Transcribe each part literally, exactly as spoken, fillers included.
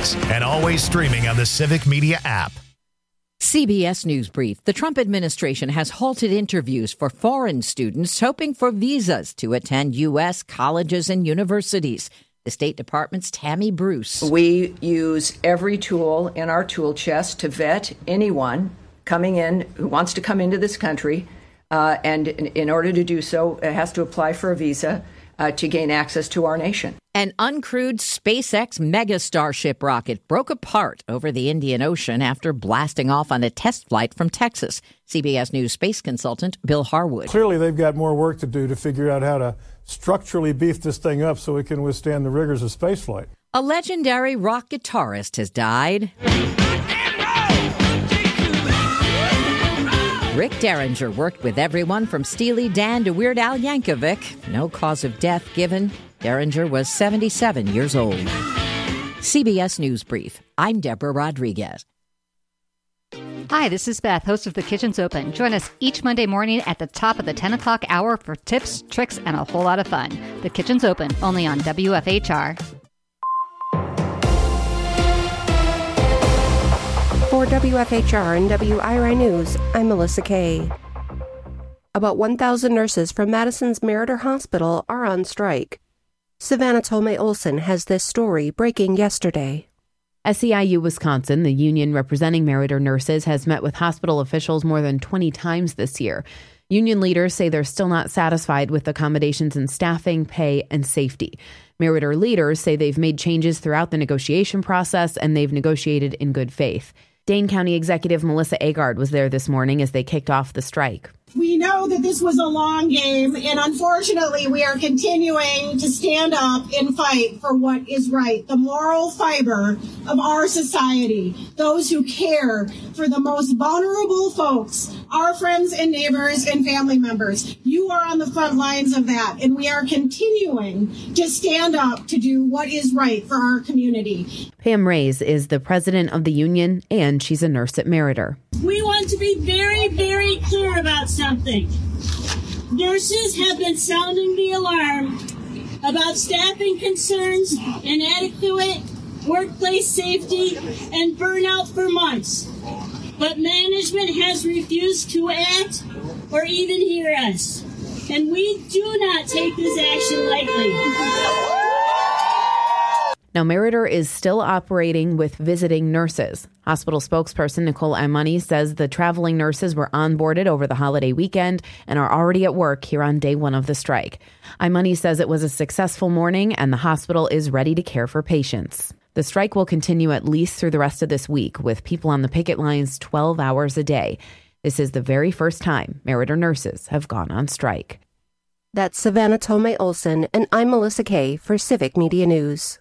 podcasts and always streaming on the Civic Media app. C B S News Brief. The Trump administration has halted interviews for foreign students hoping for visas to attend U S colleges and universities. The State Department's Tammy Bruce. We use every tool in our tool chest to vet anyone coming in who wants to come into this country. Uh, and in, in order to do so, it has to apply for a visa uh, to gain access to our nation. An uncrewed SpaceX mega Starship rocket broke apart over the Indian Ocean after blasting off on a test flight from Texas. C B S News space consultant Bill Harwood. Clearly, they've got more work to do to figure out how to structurally beef this thing up so it can withstand the rigors of spaceflight. A legendary rock guitarist has died. Rick Derringer worked with everyone from Steely Dan to Weird Al Yankovic. No cause of death given. Derringer was seventy-seven years old. C B S News Brief. I'm Deborah Rodriguez. Hi, this is Beth, host of The Kitchen's Open. Join us each Monday morning at the top of the ten o'clock hour for tips, tricks, and a whole lot of fun. The Kitchen's Open, only on W F H R. For W F H R and W I R I News, I'm Melissa Kay. About one thousand nurses from Madison's Meritor Hospital are on strike. Savannah Tomei Olson has this story breaking yesterday. S E I U Wisconsin, the union representing Meritor nurses, has met with hospital officials more than twenty times this year. Union leaders say they're still not satisfied with accommodations in staffing, pay, and safety. Meritor leaders say they've made changes throughout the negotiation process and they've negotiated in good faith. Dane County Executive Melissa Agard was there this morning as they kicked off the strike. We know that this was a long game, and unfortunately, we are continuing to stand up and fight for what is right, the moral fiber of our society, those who care for the most vulnerable folks, our friends and neighbors and family members. You are on the front lines of that, and we are continuing to stand up to do what is right for our community. Pam Reyes is the president of the union, and she's a nurse at Meritor. We want to be very, very clear about something. Nurses have been sounding the alarm about staffing concerns, inadequate workplace safety, and burnout for months. But management has refused to act or even hear us. And we do not take this action lightly. Now, Meritor is still operating with visiting nurses. Hospital spokesperson Nicole Imani says the traveling nurses were onboarded over the holiday weekend and are already at work here on day one of the strike. Imani says it was a successful morning and the hospital is ready to care for patients. The strike will continue at least through the rest of this week, with people on the picket lines twelve hours a day. This is the very first time Meritor nurses have gone on strike. That's Savannah Tomei Olson, and I'm Melissa Kay for Civic Media News.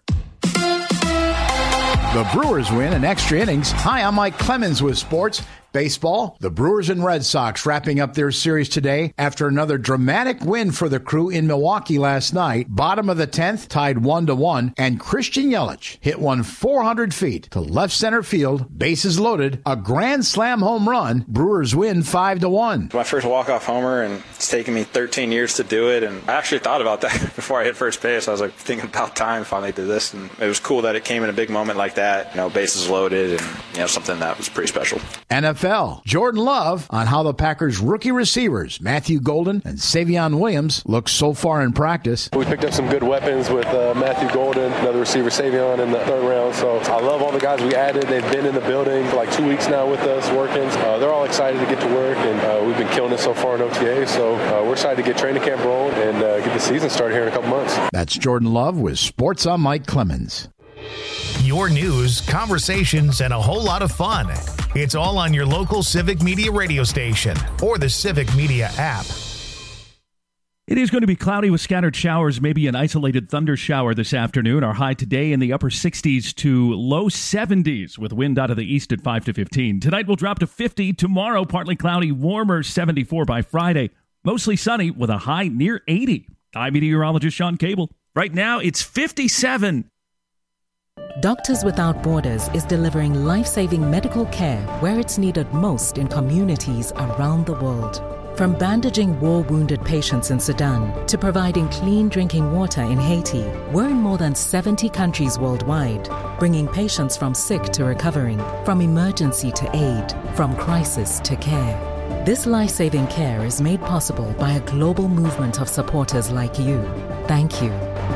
The Brewers win in extra innings. Hi, I'm Mike Clemens with sports. Baseball, the Brewers and Red Sox wrapping up their series today after another dramatic win for the Crew in Milwaukee last night. Bottom of the tenth, tied one to one, and Christian Yelich hit one four hundred feet to left center field, bases loaded, a grand slam home run. Brewers win five to one. My first walk-off homer, and it's taken me thirteen years to do it, and I actually thought about that before I hit first base. I was like thinking about time finally did this, and it was cool that it came in a big moment like that. You know, bases loaded, and you know, something that was pretty special. N F L, Jordan Love on how the Packers rookie receivers Matthew Golden and Savion Williams look so far in practice. We picked up some good weapons with uh, Matthew Golden, another receiver Savion in the third round. So I love all the guys we added. They've been in the building for like two weeks now with us working. Uh, they're all excited to get to work, and uh, we've been killing it so far in O T A. So uh, we're excited to get training camp rolling and uh, get the season started here in a couple months. That's Jordan Love with Sports on Mike Clemens. Your news, conversations, and a whole lot of fun. It's all on your local Civic Media radio station or the Civic Media app. It is going to be cloudy with scattered showers, maybe an isolated thunder shower this afternoon. Our high today in the upper sixties to low seventies with wind out of the east at five to fifteen. Tonight will drop to fifty. Tomorrow, partly cloudy, warmer, seventy-four by Friday. Mostly sunny with a high near eighty. I'm meteorologist Sean Cable. Right now, it's fifty-seven. Doctors Without Borders is delivering life-saving medical care where it's needed most in communities around the world. From bandaging war-wounded patients in Sudan to providing clean drinking water in Haiti, we're in more than seventy countries worldwide, bringing patients from sick to recovering, from emergency to aid, from crisis to care. This life-saving care is made possible by a global movement of supporters like you. Thank you.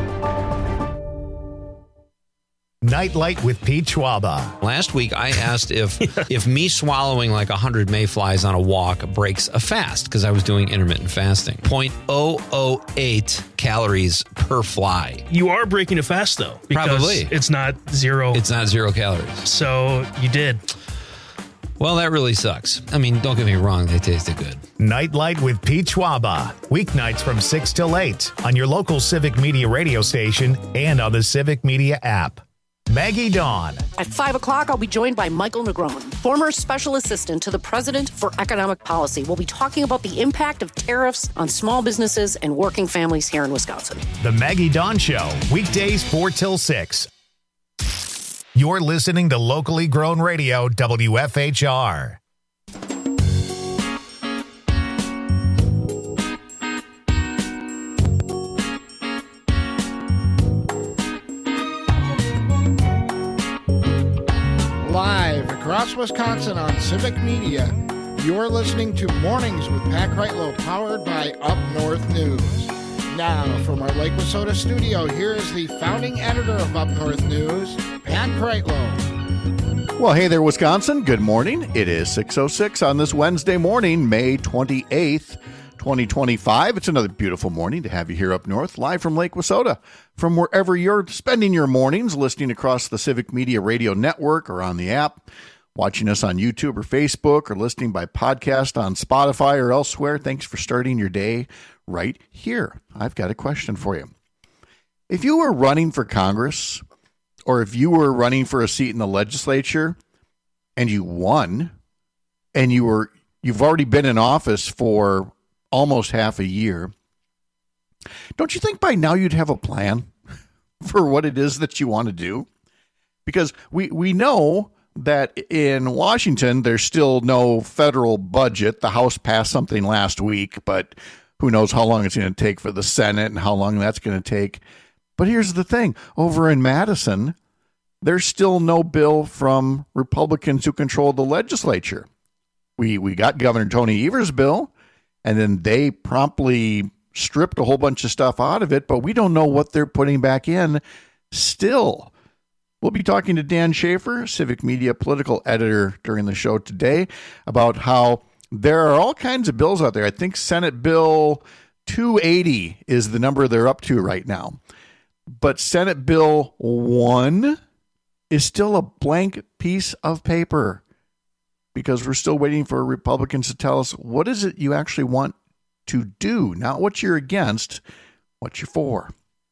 Nightlight with Pete Schwaba. Last week, I asked if if me swallowing like one hundred mayflies on a walk breaks a fast, because I was doing intermittent fasting. zero point zero zero eight calories per fly. You are breaking a fast, though. Because Probably. It's not zero. It's not zero calories. So you did. Well, that really sucks. I mean, don't get me wrong, they tasted good. Nightlight with Pete Schwaba. Weeknights from six till eight on your local Civic Media radio station and on the Civic Media app. Maggie Dawn. At five o'clock, I'll be joined by Michael Negron, former special assistant to the president for economic policy. We'll be talking about the impact of tariffs on small businesses and working families here in Wisconsin. The Maggie Dawn Show, weekdays four till six. You're listening to locally grown radio, W F H R. Live across Wisconsin on Civic Media, you're listening to Mornings with Pat Kreitlow, powered by Up North News. Now, from our Lake Wissota studio, here is the founding editor of Up North News, Pat Kreitlow. Well, hey there, Wisconsin. Good morning. It is six oh six on this Wednesday morning, May twenty-eighth, twenty twenty-five. It's another beautiful morning to have you here up north, live from Lake Wissota. From wherever you're spending your mornings, listening across the Civic Media Radio Network or on the app, watching us on YouTube or Facebook, or listening by podcast on Spotify or elsewhere, thanks for starting your day right here. I've got a question for you. If you were running for Congress, or if you were running for a seat in the legislature and you won, and you were you've already been in office for almost half a year, don't you think by now you'd have a plan for what it is that you want to do? Because we, we know that in Washington, there's still no federal budget. The House passed something last week, but who knows how long it's going to take for the Senate and how long that's going to take. But here's the thing. Over in Madison, there's still no bill from Republicans who control the legislature. We we got Governor Tony Evers' bill, and then they promptly stripped a whole bunch of stuff out of it, but we don't know what they're putting back in still. We'll be talking to Dan Schaefer, Civic Media political editor, during the show today about how there are all kinds of bills out there. I think Senate Bill two eighty is the number they're up to right now. But Senate Bill one is still a blank piece of paper because we're still waiting for Republicans to tell us what is it you actually want to do, not what you're against, what you're for.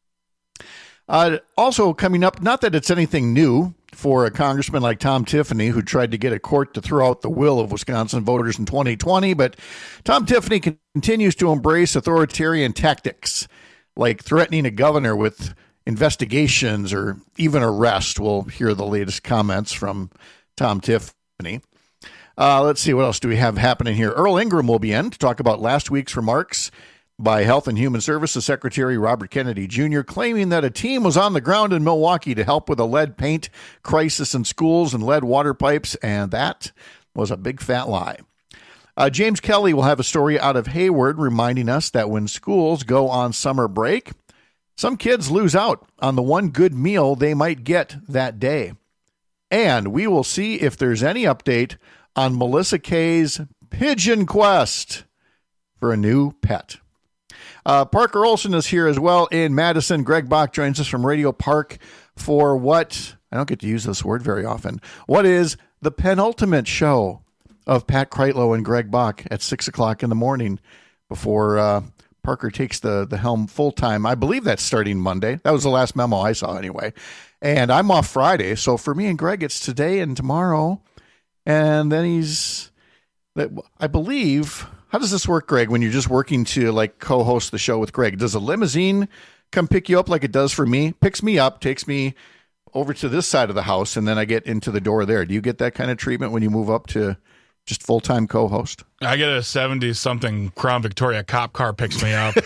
Uh, also coming up, not that it's anything new for a congressman like Tom Tiffany, who tried to get a court to throw out the will of Wisconsin voters in twenty twenty, but Tom Tiffany continues to embrace authoritarian tactics, like threatening a governor with investigations or even arrest. We'll hear the latest comments from Tom Tiffany. Uh, let's see, what else do we have happening here? Earl Ingram will be in to talk about last week's remarks by Health and Human Services Secretary Robert Kennedy Junior, claiming that a team was on the ground in Milwaukee to help with a lead paint crisis in schools and lead water pipes, and that was a big fat lie. Uh, James Kelly will have a story out of Hayward reminding us that when schools go on summer break, some kids lose out on the one good meal they might get that day. And we will see if there's any update on Melissa Kay's pigeon quest for a new pet. Uh, Parker Olson is here as well in Madison. Greg Bach joins us from Radio Park for what, I don't get to use this word very often, what is the penultimate show of Pat Kreitlow and Greg Bach at six o'clock in the morning before uh, Parker takes the, the helm full-time. I believe that's starting Monday. That was the last memo I saw anyway. And I'm off Friday, so for me and Greg, it's today and tomorrow. And then he's, I believe, how does this work, Greg, when you're just working to like co-host the show with Greg? Does a limousine come pick you up like it does for me? Picks me up, takes me over to this side of the house, and then I get into the door there. Do you get that kind of treatment when you move up to Just full-time co-host? I get a seventy-something Crown Victoria cop car picks me up.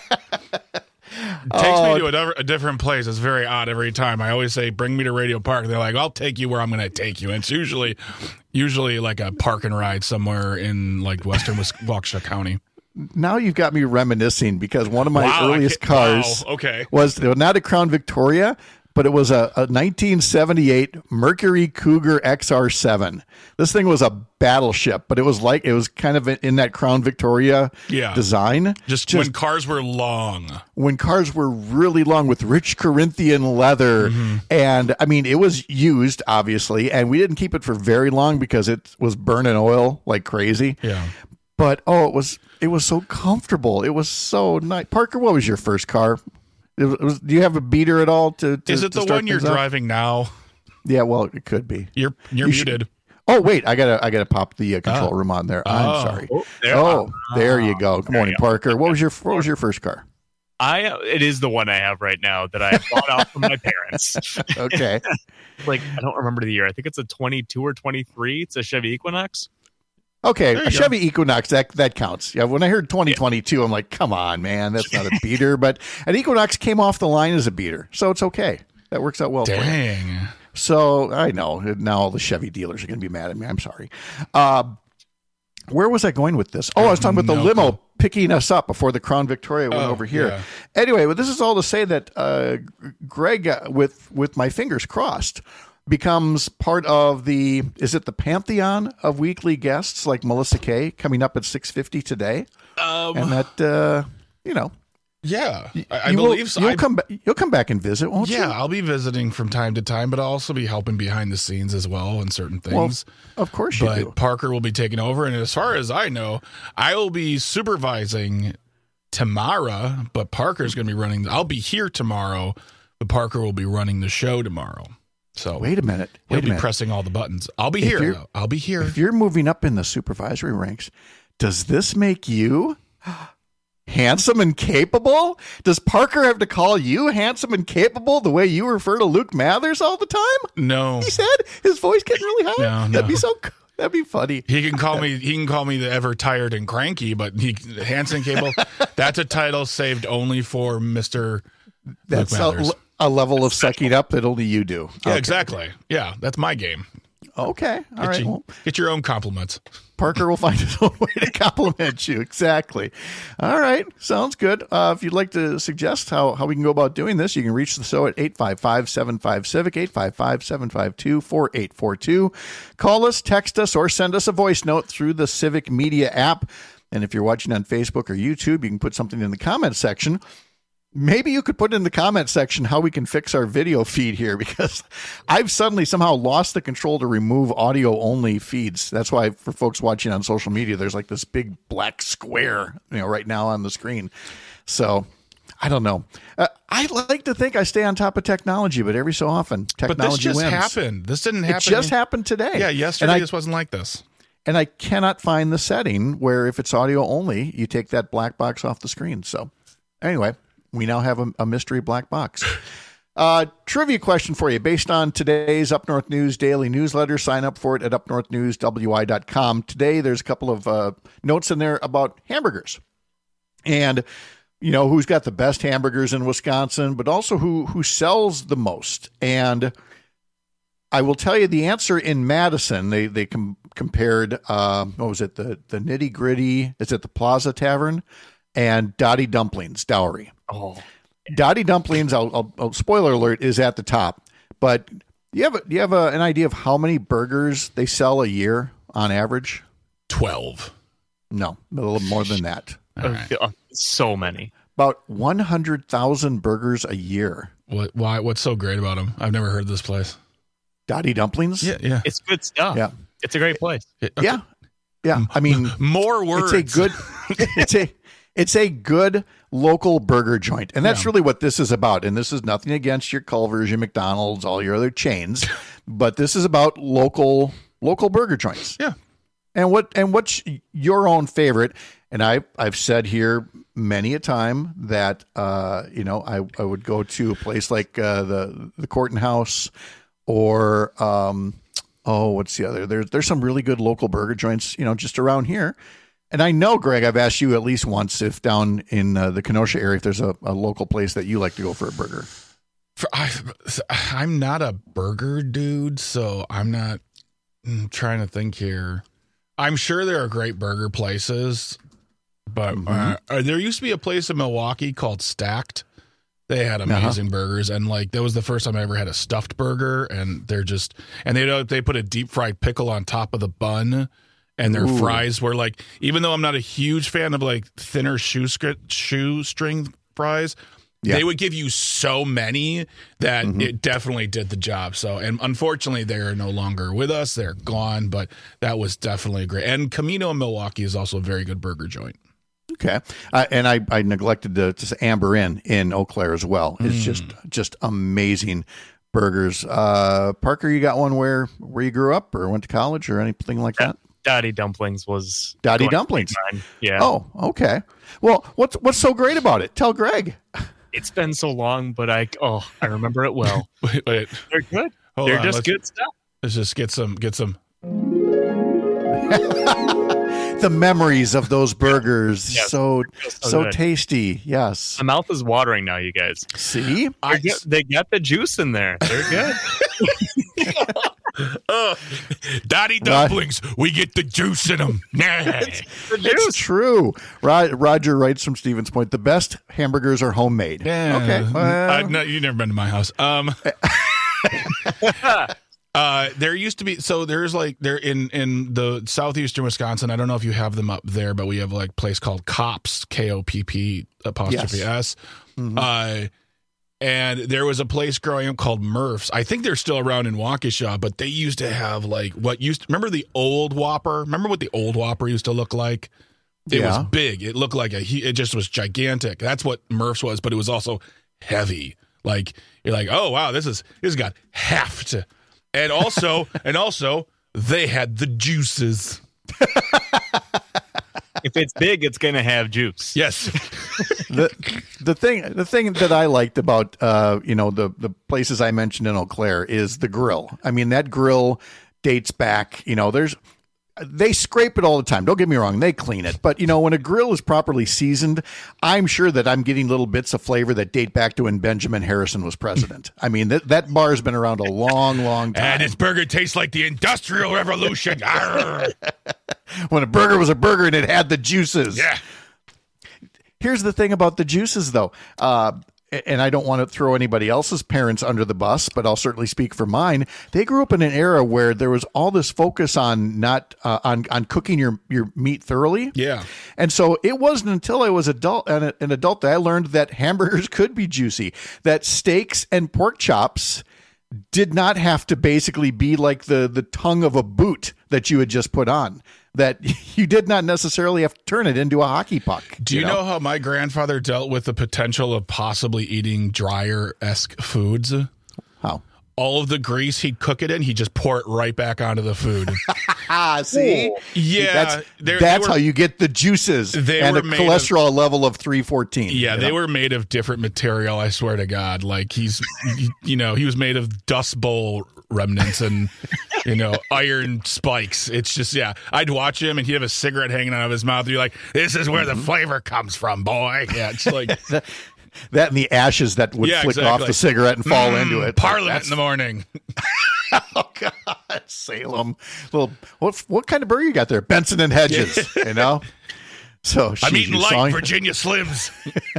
Takes Oh. me to a, a different place. It's very odd every time. I always say, bring me to Radio Park. They're like, I'll take you where I'm going to take you. And it's usually usually like a park and ride somewhere in like western Waukesha County. Now you've got me reminiscing because one of my Wow, I earliest can't- cars wow, okay. was not a Crown Victoria, but it was a, a nineteen seventy-eight Mercury Cougar X R seven. This thing was a battleship, but it was like it was kind of in that Crown Victoria Yeah. design. Just, when cars were long. when cars were really long with rich Corinthian leather. Mm-hmm. And I mean, it was used, obviously, and we didn't keep it for very long because it was burning oil like crazy. Yeah. But oh, it was it was so comfortable. It was so nice. Parker, what was your first car? It was, it was, do you have a beater at all? To, to Is it to the start one you're things up? driving now? Yeah, well, it could be. You're you're You should- muted. Oh wait, I gotta I gotta pop the uh, control Oh. room on there. Oh. I'm sorry. Oh, there- oh, there you go. Good There morning, you go. Parker. What was your what was your first car? I it is the one I have right now that I bought off from my parents. Okay. Like I don't remember the year. I think it's a twenty-two or twenty-three. It's a Chevy Equinox. Okay, There you a go. Chevy Equinox, that that counts. Yeah, when I heard twenty twenty-two, I'm like, come on, man, that's not a beater. But an Equinox came off the line as a beater, so it's okay. That works out well for you. Dang. So I know now all the Chevy dealers are going to be mad at me. I'm sorry. Uh, where was I going with this? Oh, I was talking about the No limo clue. picking us up before the Crown Victoria went Oh, over here. yeah. Anyway, well, this is all to say that uh, Greg, uh, with with my fingers crossed, becomes part of the, is it the pantheon of weekly guests like Melissa Kay coming up at six fifty today? Um, and that, uh, you know. Yeah, I, I you believe will, so. You'll I- come, ba- you'll come back and visit, won't yeah, you? I'll be visiting from time to time, but I'll also be helping behind the scenes as well in certain Well, things. of course you but do. Parker will be taking over, and as far as I know, I will be supervising tomorrow, but Parker's going to be running. I'll be here tomorrow, but Parker will be running the show tomorrow. So Wait a minute. he'll Wait a be minute. pressing all the buttons. I'll be If here. you're- though. I'll be here. If you're moving up in the supervisory ranks, does this make you handsome and capable? Does Parker have to call you handsome and capable the way you refer to Luke Mathers all the time? No, He said his voice getting really high. No, That'd no. be so. That'd be funny. He can call me. He can call me the ever tired and cranky, but he Hanson Cable. That's a title saved only for Mister That's Luke Mathers. a, a level of sucking up that only you do. Yeah, Okay. exactly. Yeah, that's my game. Okay. All Get, right. you- Well, get your own compliments. Parker will find his own way to compliment you. Exactly. All right. Sounds good. Uh, if you'd like to suggest how, how we can go about doing this, you can reach the show at eight five five, seven five, CIVIC, eight five five, seven five two, four eight four two. Call us, text us, or send us a voice note through the Civic Media app. And if you're watching on Facebook or YouTube, you can put something in the comments section. Maybe you could put in the comment section how we can fix our video feed here, because I've suddenly somehow lost the control to remove audio only feeds. That's why for folks watching on social media, there's like this big black square, you know, right now on the screen. So I don't know. Uh, I like to think I stay on top of technology, but every so often technology But this just wins. happened. This didn't happen. It just happened today. Yeah, yesterday And I- this wasn't like this. And I cannot find the setting where if it's audio only, you take that black box off the screen. So anyway, we now have a, a mystery black box. Uh, trivia question for you based on today's Up North News daily newsletter. Sign up for it at up north news w i dot com. Today, there's a couple of uh, notes in there about hamburgers. And, you know, who's got the best hamburgers in Wisconsin, but also who who sells the most. And I will tell you the answer in Madison. They they com- compared, uh, what was it, the, the Nitty Gritty, is it the Plaza Tavern, and Dottie Dumplings, Dowry. Oh, Dottie Dumplings, I'll, I'll, I'll, spoiler alert, is at the top. But do you have, a, do you have a, an idea of how many burgers they sell a year on average? twelve. No, a little more than that. right. uh, so many. About one hundred thousand burgers a year. What? Why? What's so great about them? I've never heard of this place. Dottie Dumplings? Yeah, yeah. It's good stuff. Yeah. It's a great place. Yeah. Yeah. I mean, more words. It's a good, it's a, it's a good local burger joint. And that's Yeah. really what this is about. And this is nothing against your Culver's, your McDonald's, all your other chains, but this is about local, local burger joints. Yeah. And what, and what's your own favorite? And I, I've said here many a time that, uh, you know, I, I would go to a place like, uh, the, the Corton House or, um, oh, what's the other? There's there's some really good local burger joints, you know, just around here. And I know, Greg, I've asked you at least once if down in uh, the Kenosha area, if there's a, a local place that you like to go for a burger. For, I, I'm not a burger dude, so I'm not I'm trying to think here. I'm sure there are great burger places, but mm-hmm. uh, there used to be a place in Milwaukee called Stacked. They had amazing uh-huh. burgers, and like that was the first time I ever had a stuffed burger, and they're just and they they put a deep fried pickle on top of the bun. And their Ooh. fries were like, even though I'm not a huge fan of like thinner shoestring, shoestring fries, yeah. they would give you so many that mm-hmm. it definitely did the job. So, and unfortunately, they're no longer with us. They're gone, but that was definitely great. And Camino in Milwaukee is also a very good burger joint. Okay. Uh, and I, I neglected to, to say Amber Inn in Eau Claire as well. It's mm. just just amazing burgers. Uh, Parker, you got one where, where you grew up or went to college or anything like yeah. that? Daddy Dumplings was Daddy Dumplings. Yeah. Oh, okay. Well, what's what's so great about it? Tell Greg. It's been so long, but I oh I remember it well. wait, wait. They're good. Hold They're on, just let's, good stuff. Let's just get some get some. The memories of those burgers, yes, so so, so good. tasty. Yes, my mouth is watering now. You guys see, I get, they got the juice in there. They're good. uh, Daddy Dumplings, uh, we get the juice in them. it's, it's true. Roger writes from Stevens Point, the best hamburgers are homemade. Yeah. Okay, well. I, no, you've never been to my house. Um. Uh, there used to be, so there's like, there in, in the southeastern Wisconsin, I don't know if you have them up there, but we have like a place called Kopp's, K O P P apostrophe yes. S. Mm-hmm. Uh, and there was a place growing up called Murph's. I think they're still around in Waukesha, but they used to have like what used to, remember the old Whopper? Remember what the old Whopper used to look like? It yeah. was big. It looked like a, it just was gigantic. That's what Murph's was, but it was also heavy. Like, you're like, oh, wow, this is, this has got heft. And also, and also, they had the juices. If it's big, it's going to have juice. Yes. the the thing the thing that I liked about uh you know the the places I mentioned in Eau Claire is the grill. I mean, that grill dates back. You know, there's they scrape it all the time. Don't get me wrong, they clean it. But, you know, when a grill is properly seasoned, I'm sure that I'm getting little bits of flavor that date back to when Benjamin Harrison was president. I mean, that that bar has been around a long, long time. And its burger tastes like the Industrial Revolution. When a burger was a burger and it had the juices. Yeah. Here's the thing about the juices, though. Uh, and I don't want to throw anybody else's parents under the bus, but I'll certainly speak for mine. They grew up in an era where there was all this focus on not uh, on on cooking your, your meat thoroughly. Yeah, and so it wasn't until I was adult an, an adult that I learned that hamburgers could be juicy, that steaks and pork chops did not have to basically be like the the tongue of a boot that you had just put on. That you did not necessarily have to turn it into a hockey puck. Do you, you know? know how my grandfather dealt with the potential of possibly eating dryer-esque foods? How? All of the grease he'd cook it in, he'd just pour it right back onto the food. See? Yeah. That's, that's were, how you get the juices and a cholesterol of, level of three fourteen. Yeah, they know? were made of different material, I swear to God. Like, he's, you know, he was made of Dust Bowl remnants and, you know, iron spikes. It's just, yeah. I'd watch him and he'd have a cigarette hanging out of his mouth. You're like, this is where mm-hmm. the flavor comes from, boy. Yeah, it's like... That and the ashes that would yeah, flick exactly. off the cigarette and fall mm, into it. Parliament like, in the morning. Oh, God. Salem. Well, what what kind of burger you got there? Benson and Hedges, you know? So I'm eating light sawing, Virginia Slims.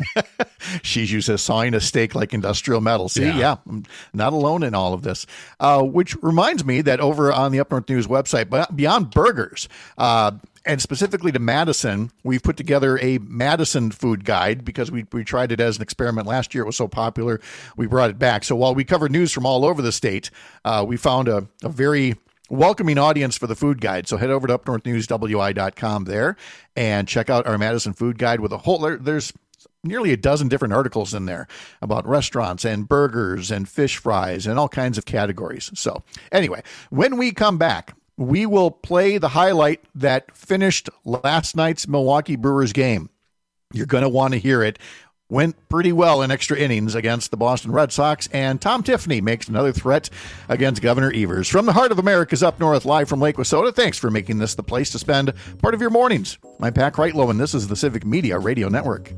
Shiju says sawing a steak like industrial metal. See, yeah. yeah, I'm not alone in all of this. Uh, which reminds me that over on the Up North News website, beyond burgers, uh, and specifically to Madison, we've put together a Madison food guide because we, we tried it as an experiment last year. It was so popular, we brought it back. So while we covered news from all over the state, uh, we found a, a very welcoming audience for the food guide. So head over to up north news w i dot com there and check out our Madison food guide with a whole, there, there's nearly a dozen different articles in there about restaurants and burgers and fish fries and all kinds of categories. So anyway, when we come back, we will play the highlight that finished last night's Milwaukee Brewers game. You're going to want to hear it. went pretty well in extra innings against the Boston Red Sox, and Tom Tiffany makes another threat against Governor Evers. From the heart of America's Up North, live from Lake Wissota, thanks for making this the place to spend part of your mornings. I'm Pat Kreitlow, and this is the Civic Media Radio Network.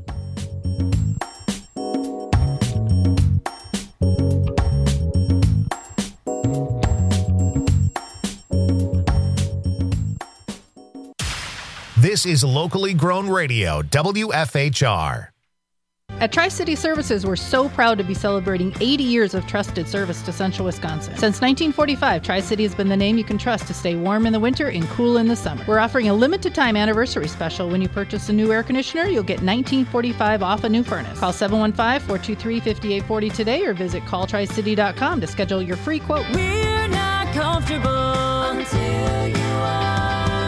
This is locally grown radio, W F H R. At Tri-City Services, we're so proud to be celebrating eighty years of trusted service to Central Wisconsin. Since nineteen forty-five, Tri-City has been the name you can trust to stay warm in the winter and cool in the summer. We're offering a limited-time anniversary special. When you purchase a new air conditioner, you'll get nineteen forty-five off a new furnace. Call seven one five, four two three, five eight four zero today or visit call tri city dot com to schedule your free quote. We're not comfortable until you are.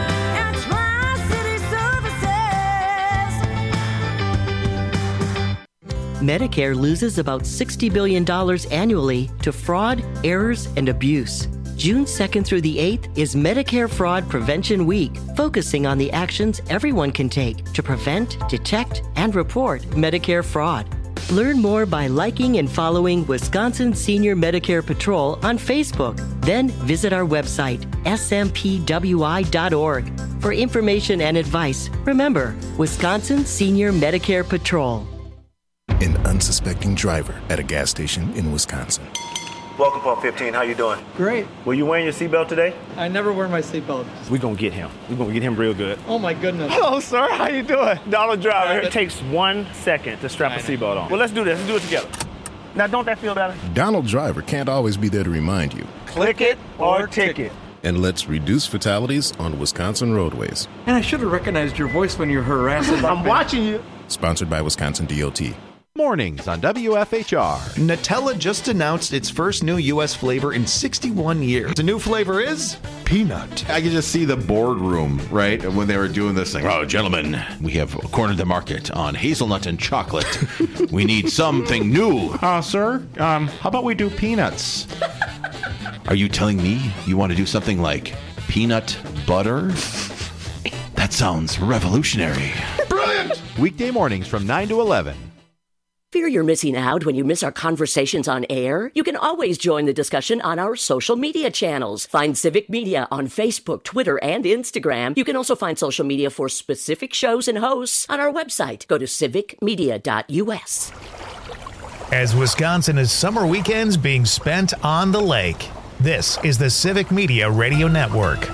Medicare loses about sixty billion dollars annually to fraud, errors, and abuse. June second through the eighth is Medicare Fraud Prevention Week, focusing on the actions everyone can take to prevent, detect, and report Medicare fraud. Learn more by liking and following Wisconsin Senior Medicare Patrol on Facebook. Then visit our website, S M P W I dot org. For information and advice, remember, Wisconsin Senior Medicare Patrol. An unsuspecting driver at a gas station in Wisconsin. Welcome, Pump fifteen. How you doing? Great. Were you wearing your seatbelt today? I never wear my seatbelt. We're going to get him. We're going to get him real good. Oh, my goodness. Hello, sir. How you doing? Donald Driver. Right, it takes one second to strap I a seatbelt on. Well, let's do this. Let's do it together. Now, don't that feel better? Donald Driver can't always be there to remind you. Click it or ticket. And let's reduce fatalities on Wisconsin roadways. And I should have recognized your voice when you're harassing. I'm watching you. Sponsored by Wisconsin D O T. Mornings on W F H R. Nutella just announced its first new U S flavor in sixty-one years. The new flavor is peanut. I could just see the boardroom, right, when they were doing this thing. Oh, gentlemen, we have cornered the market on hazelnut and chocolate. We need something new. Uh, sir, um, how about we do peanuts? Are you telling me you want to do something like peanut butter? That sounds revolutionary. Brilliant! Weekday mornings from nine to eleven. Fear you're missing out when you miss our conversations on air? You can always join the discussion on our social media channels. Find Civic Media on Facebook, Twitter, and Instagram. You can also find social media for specific shows and hosts on our website. Go to civic media dot U S. As Wisconsin is summer weekends being spent on the lake, this is the Civic Media Radio Network.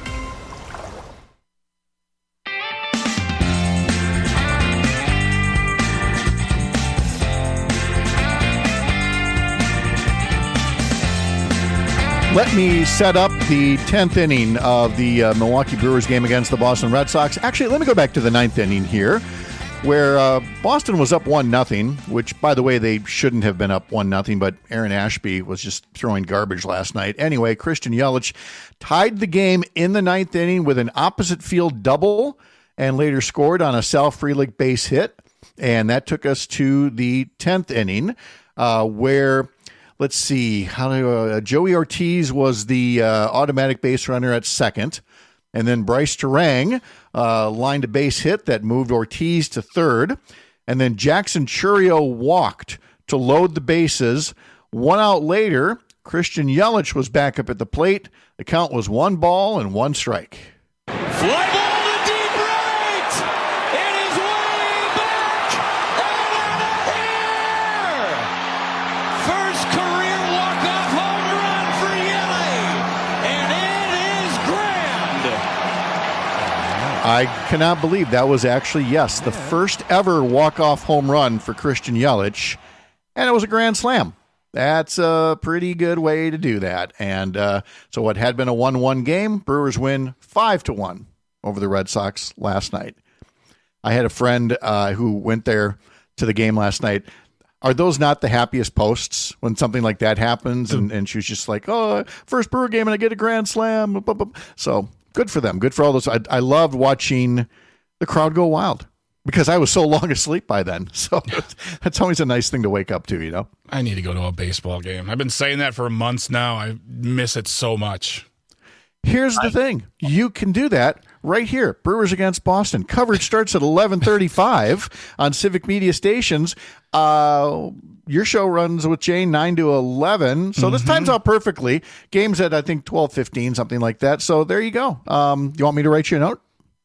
Let me set up the tenth inning of the uh, Milwaukee Brewers game against the Boston Red Sox. Actually, let me go back to the ninth inning here, where uh, Boston was up one nothing, which, by the way, they shouldn't have been up one nothing, but Aaron Ashby was just throwing garbage last night. Anyway, Christian Yelich tied the game in the ninth inning with an opposite field double and later scored on a Sal Frelick base hit. And that took us to the tenth inning, uh, where... Let's see. How do uh, Joey Ortiz was the uh, automatic base runner at second, and then Bryce Terang uh, lined a base hit that moved Ortiz to third, and then Jackson Churio walked to load the bases. One out later, Christian Yelich was back up at the plate. The count was one ball and one strike. Fly ball to deep right. It is way back over here. First career walk-off home run for Yelly, and it is grand. I cannot believe that was actually, yes, the first ever walk-off home run for Christian Yelich, and it was a grand slam. That's a pretty good way to do that. And uh, so what had been a one one game, Brewers win five to one over the Red Sox last night. I had a friend uh, who went there to the game last night. Are those not the happiest posts when something like that happens? And, and she was just like, oh, first Brewer game and I get a grand slam. So good for them. Good for all those. I, I loved watching the crowd go wild because I was so long asleep by then. So that's always a nice thing to wake up to, you know? I need to go to a baseball game. I've been saying that for months now. I miss it so much. Here's the thing. You can do that right here. Brewers against Boston. Coverage starts at eleven thirty-five on Civic Media stations. Uh, your show runs with Jane nine to eleven. So mm-hmm. this times out perfectly. Game's at, I think, twelve fifteen, something like that. So there you go. Um, you want me to write you a note?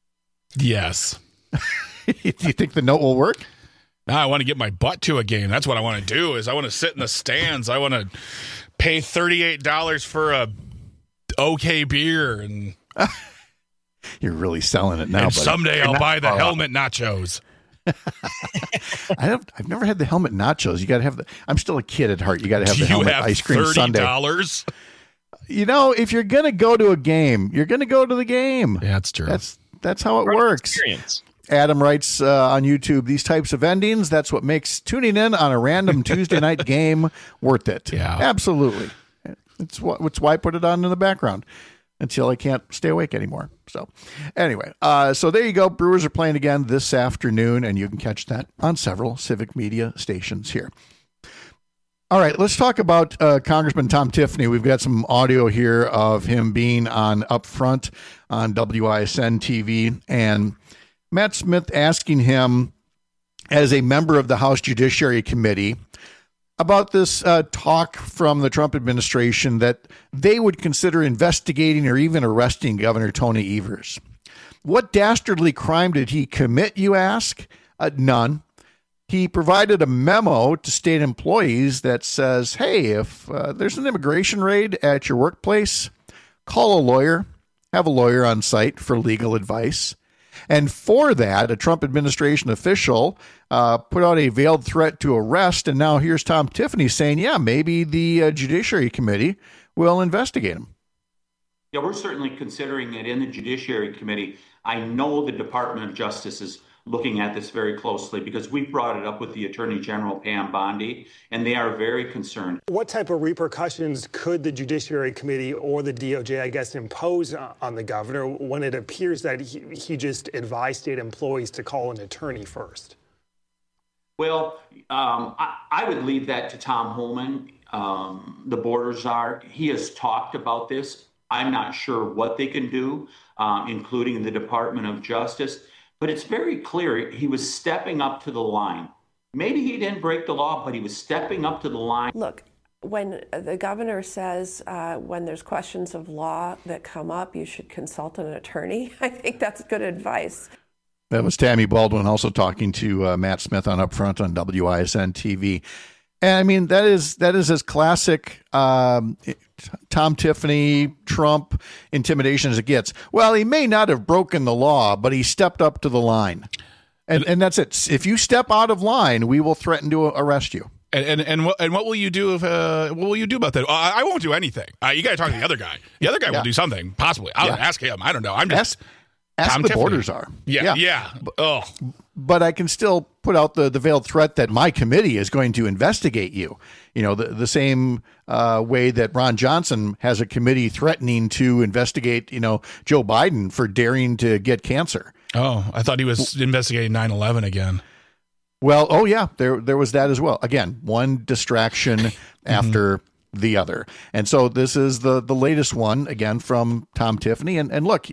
Yes. Do you think the note will work? Now I want to get my butt to a game. That's what I want to do is I want to sit in the stands. I want to pay thirty-eight dollars for a okay beer. And you're really selling it now. And buddy. someday You're I'll buy the far helmet off. nachos. I have, I've never had the helmet nachos. You got to have the. I'm still a kid at heart. You got to have Do the helmet you have ice cream thirty sundae. dollars? You know, if you're gonna go to a game, you're gonna go to the game. Yeah, that's true. That's that's how it works. Experience. Adam writes uh, on YouTube, these types of endings, that's what makes tuning in on a random Tuesday night game worth it. Yeah, absolutely. It's what it's why I put it on in the background until I can't stay awake anymore. So anyway, uh, so there you go. Brewers are playing again this afternoon, and you can catch that on several Civic Media stations here. All right, let's talk about uh, Congressman Tom Tiffany. We've got some audio here of him being on Upfront on W I S N T V, and Matt Smith asking him, as a member of the House Judiciary Committee, about this uh, talk from the Trump administration that they would consider investigating or even arresting Governor Tony Evers. What dastardly crime did he commit, you ask? Uh, none. He provided a memo to state employees that says, hey, if uh, there's an immigration raid at your workplace, call a lawyer, have a lawyer on site for legal advice. And for that, a Trump administration official uh, put out a veiled threat to arrest. And now here's Tom Tiffany saying, yeah, maybe the uh, Judiciary Committee will investigate him. Yeah, we're certainly considering it in the Judiciary Committee. I know the Department of Justice is looking at this very closely because we brought it up with the Attorney General, Pam Bondi, and they are very concerned. What type of repercussions could the Judiciary Committee or the D O J, I guess, impose on the governor when it appears that he, he just advised state employees to call an attorney first? Well, um, I, I would leave that to Tom Homan, um, the borders czar. He has talked about this. I'm not sure what they can do, uh, including the Department of Justice. But it's very clear he was stepping up to the line. Maybe he didn't break the law, but he was stepping up to the line. Look, when the governor says uh, when there's questions of law that come up, you should consult an attorney, I think that's good advice. That was Tammy Baldwin also talking to uh, Matt Smith on Upfront on W I S N T V. And I mean, that is that is as classic um, Tom Tiffany, Trump intimidation as it gets. Well, he may not have broken the law, but he stepped up to the line. And and that's it. If you step out of line, we will threaten to arrest you. And and and what, and what will you do if uh, what will you do about that? I, I won't do anything. Uh, you got to talk to the other guy. The other guy yeah. will do something, possibly. I'll yeah. ask him. I don't know. I'm just ask, ask Tom the Tiffany. borders are. Yeah, yeah. yeah. Oh. But I can still put out the, the veiled threat that my committee is going to investigate you. You know, the, the same uh, way that Ron Johnson has a committee threatening to investigate, you know, Joe Biden for daring to get cancer. Oh, I thought he was investigating nine eleven again. Well, oh, yeah, there there was that as well. Again, one distraction mm-hmm. after the other. And so this is the, the latest one, again, from Tom Tiffany. And, and look,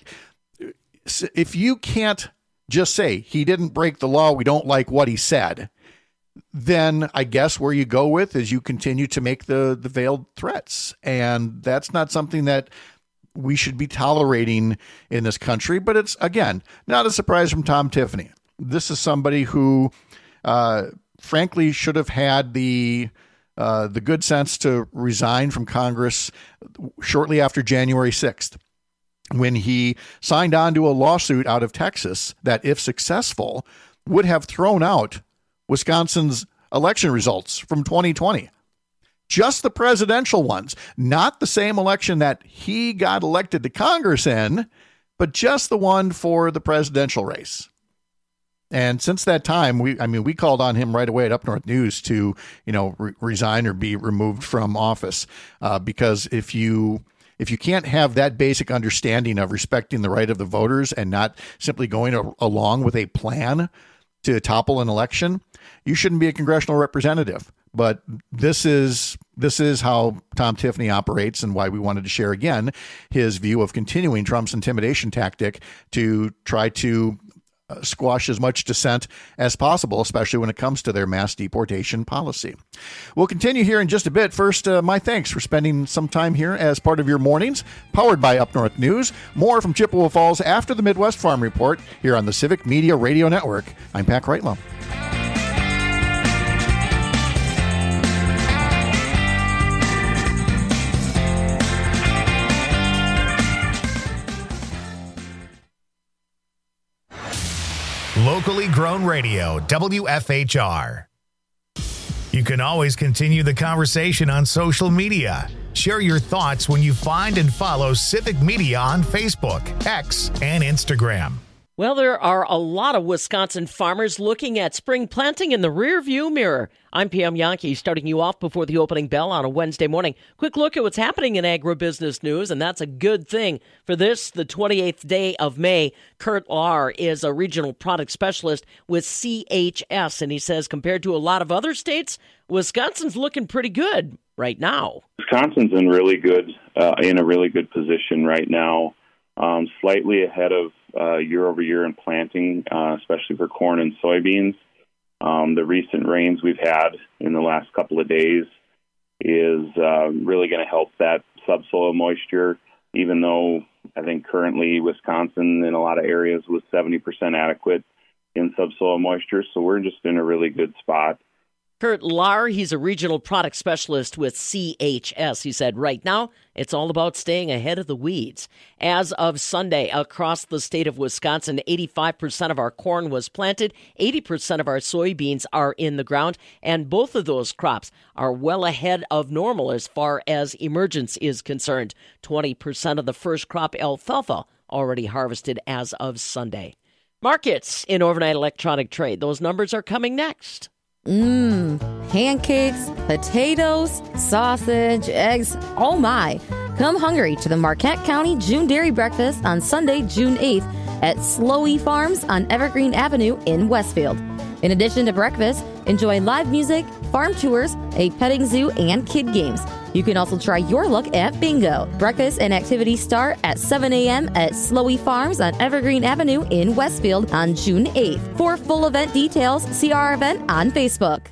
if you can't just say he didn't break the law, we don't like what he said, then I guess where you go with is you continue to make the, the veiled threats. And that's not something that we should be tolerating in this country. But it's, again, not a surprise from Tom Tiffany. This is somebody who, uh, frankly, should have had the uh, the good sense to resign from Congress shortly after January sixth. When he signed on to a lawsuit out of Texas that, if successful, would have thrown out Wisconsin's election results from twenty twenty. Just the presidential ones, not the same election that he got elected to Congress in, but just the one for the presidential race. And since that time, we, I mean, we called on him right away at Up North News to, you know, re- resign or be removed from office, uh, because if you If you can't have that basic understanding of respecting the right of the voters and not simply going a- along with a plan to topple an election, you shouldn't be a congressional representative. But this is This is how Tom Tiffany operates and why we wanted to share again his view of continuing Trump's intimidation tactic to try to uh, squash as much dissent as possible, especially when it comes to their mass deportation policy. We'll continue here in just a bit. First, uh, my thanks for spending some time here as part of your mornings, powered by Up North News. More from Chippewa Falls after the Midwest Farm Report here on the Civic Media Radio Network. I'm Pat Kreitlow. Locally grown radio, W F H R. You can always continue the conversation on social media. Share your thoughts when you find and follow Civic Media on Facebook, X, and Instagram. Well, there are a lot of Wisconsin farmers looking at spring planting in the rearview mirror. I'm P M Yankee, starting you off before the opening bell on a Wednesday morning. Quick look at what's happening in agribusiness news, and that's a good thing. For this, the twenty-eighth day of May, Kurt Lahr is a regional product specialist with C H S, and he says compared to a lot of other states, Wisconsin's looking pretty good right now. Wisconsin's in really good, uh, in a really good position right now, um, slightly ahead of Uh, year over year in planting, uh, especially for corn and soybeans. Um, the recent rains we've had in the last couple of days is uh, really going to help that subsoil moisture, even though I think currently Wisconsin in a lot of areas was seventy percent adequate in subsoil moisture. So we're just in a really good spot. Kurt Lahr, he's a regional product specialist with C H S. He said right now it's all about staying ahead of the weeds. As of Sunday, across the state of Wisconsin, eighty-five percent of our corn was planted, eighty percent of our soybeans are in the ground, and both of those crops are well ahead of normal as far as emergence is concerned. twenty percent of the first crop alfalfa already harvested as of Sunday. Markets in overnight electronic trade. Those numbers are coming next. Mmm, pancakes, potatoes, sausage, eggs, oh my. Come hungry to the Marquette County June Dairy Breakfast on Sunday, June eighth at Slowey Farms on Evergreen Avenue in Westfield. In addition to breakfast, enjoy live music, farm tours, a petting zoo, and kid games. You can also try your luck at bingo. Breakfast and activities start at seven a.m. at Slowey Farms on Evergreen Avenue in Westfield on June eighth. For full event details, see our event on Facebook.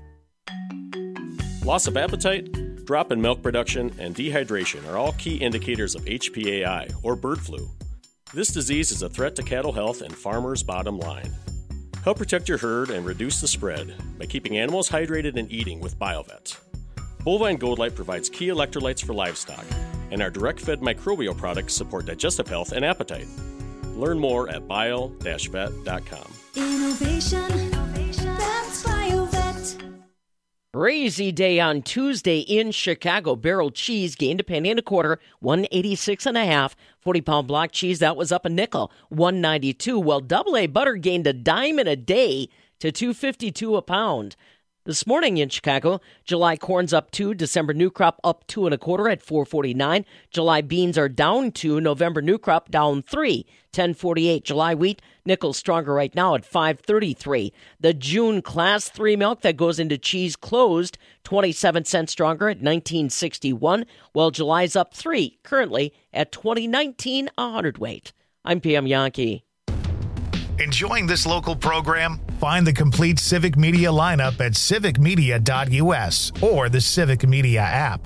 Loss of appetite, drop in milk production, and dehydration are all key indicators of H P A I, or bird flu. This disease is a threat to cattle health and farmers' bottom line. Help protect your herd and reduce the spread by keeping animals hydrated and eating with BioVet. Bovine Gold Light provides key electrolytes for livestock, and our direct-fed microbial products support digestive health and appetite. Learn more at bio dash vet dot com. Innovation, that's BioVet. Crazy day on Tuesday in Chicago. Barrel cheese gained a penny and a quarter, one eighty-six and a half. forty-pound block cheese, that was up a nickel, one ninety-two. Well, double A butter gained a dime in a day to two fifty-two a pound. This morning in Chicago, July corn's up two, December new crop up two and a quarter at four forty-nine. July beans are down two, November new crop down three, ten forty-eight. July wheat, nickel stronger right now at five thirty-three. The June class three milk that goes into cheese closed twenty-seven cents stronger at nineteen sixty-one, while July's up three, currently at twenty nineteen a hundredweight. I'm P M Yankee. Enjoying this local program? Find the complete Civic Media lineup at civic media dot u s or the Civic Media app.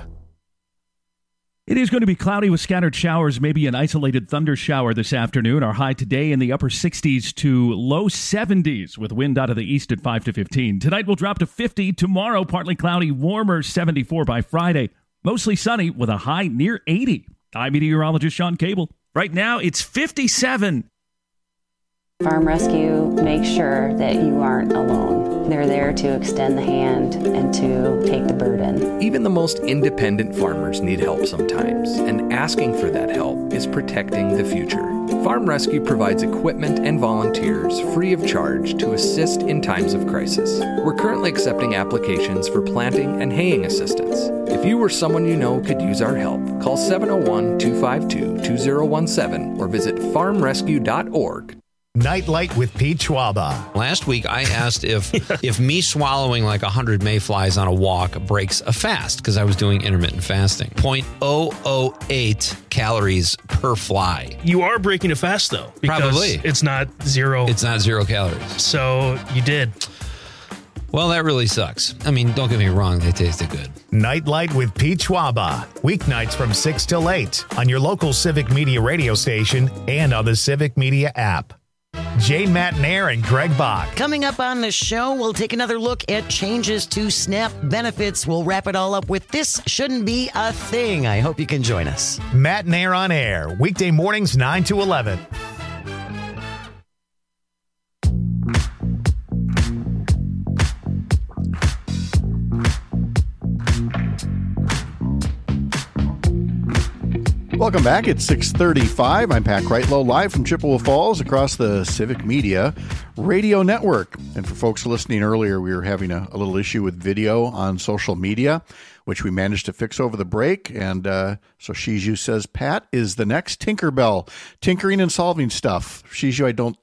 It is going to be cloudy with scattered showers, maybe an isolated thunder shower this afternoon. Our high today in the upper sixties to low seventies with wind out of the east at five to fifteen. Tonight will drop to fifty. Tomorrow, partly cloudy, warmer, seventy-four by Friday. Mostly sunny with a high near eighty. I'm meteorologist Sean Cable. Right now, it's fifty-seven. Farm Rescue makes sure that you aren't alone. They're there to extend the hand and to take the burden. Even the most independent farmers need help sometimes, and asking for that help is protecting the future. Farm Rescue provides equipment and volunteers free of charge to assist in times of crisis. We're currently accepting applications for planting and haying assistance. If you or someone you know could use our help, call seven oh one, two five two, two oh one seven or visit farm rescue dot org. Nightlight with Pete Schwaba. Last week, I asked if if me swallowing like one hundred mayflies on a walk breaks a fast, because I was doing intermittent fasting. zero point zero zero eight calories per fly. You are breaking a fast, though. Because Probably. It's not zero. It's not zero calories. So you did. Well, that really sucks. I mean, don't get me wrong, they tasted good. Nightlight with Pete Schwaba. Weeknights from six till eight on your local Civic Media radio station and on the Civic Media app. Jane Matnair and Greg Bach. Coming up on the show, we'll take another look at changes to SNAP benefits. We'll wrap it all up with This Shouldn't Be a Thing. I hope you can join us. Matnair on air, weekday mornings nine to eleven. Welcome back. It's six thirty-five. I'm Pat Kreitlow, live from Chippewa Falls across the Civic Media Radio Network. And for folks listening earlier, we were having a, a little issue with video on social media, which we managed to fix over the break. And uh, so Shiju says, Pat is the next Tinkerbell, tinkering and solving stuff. Shiju, I don't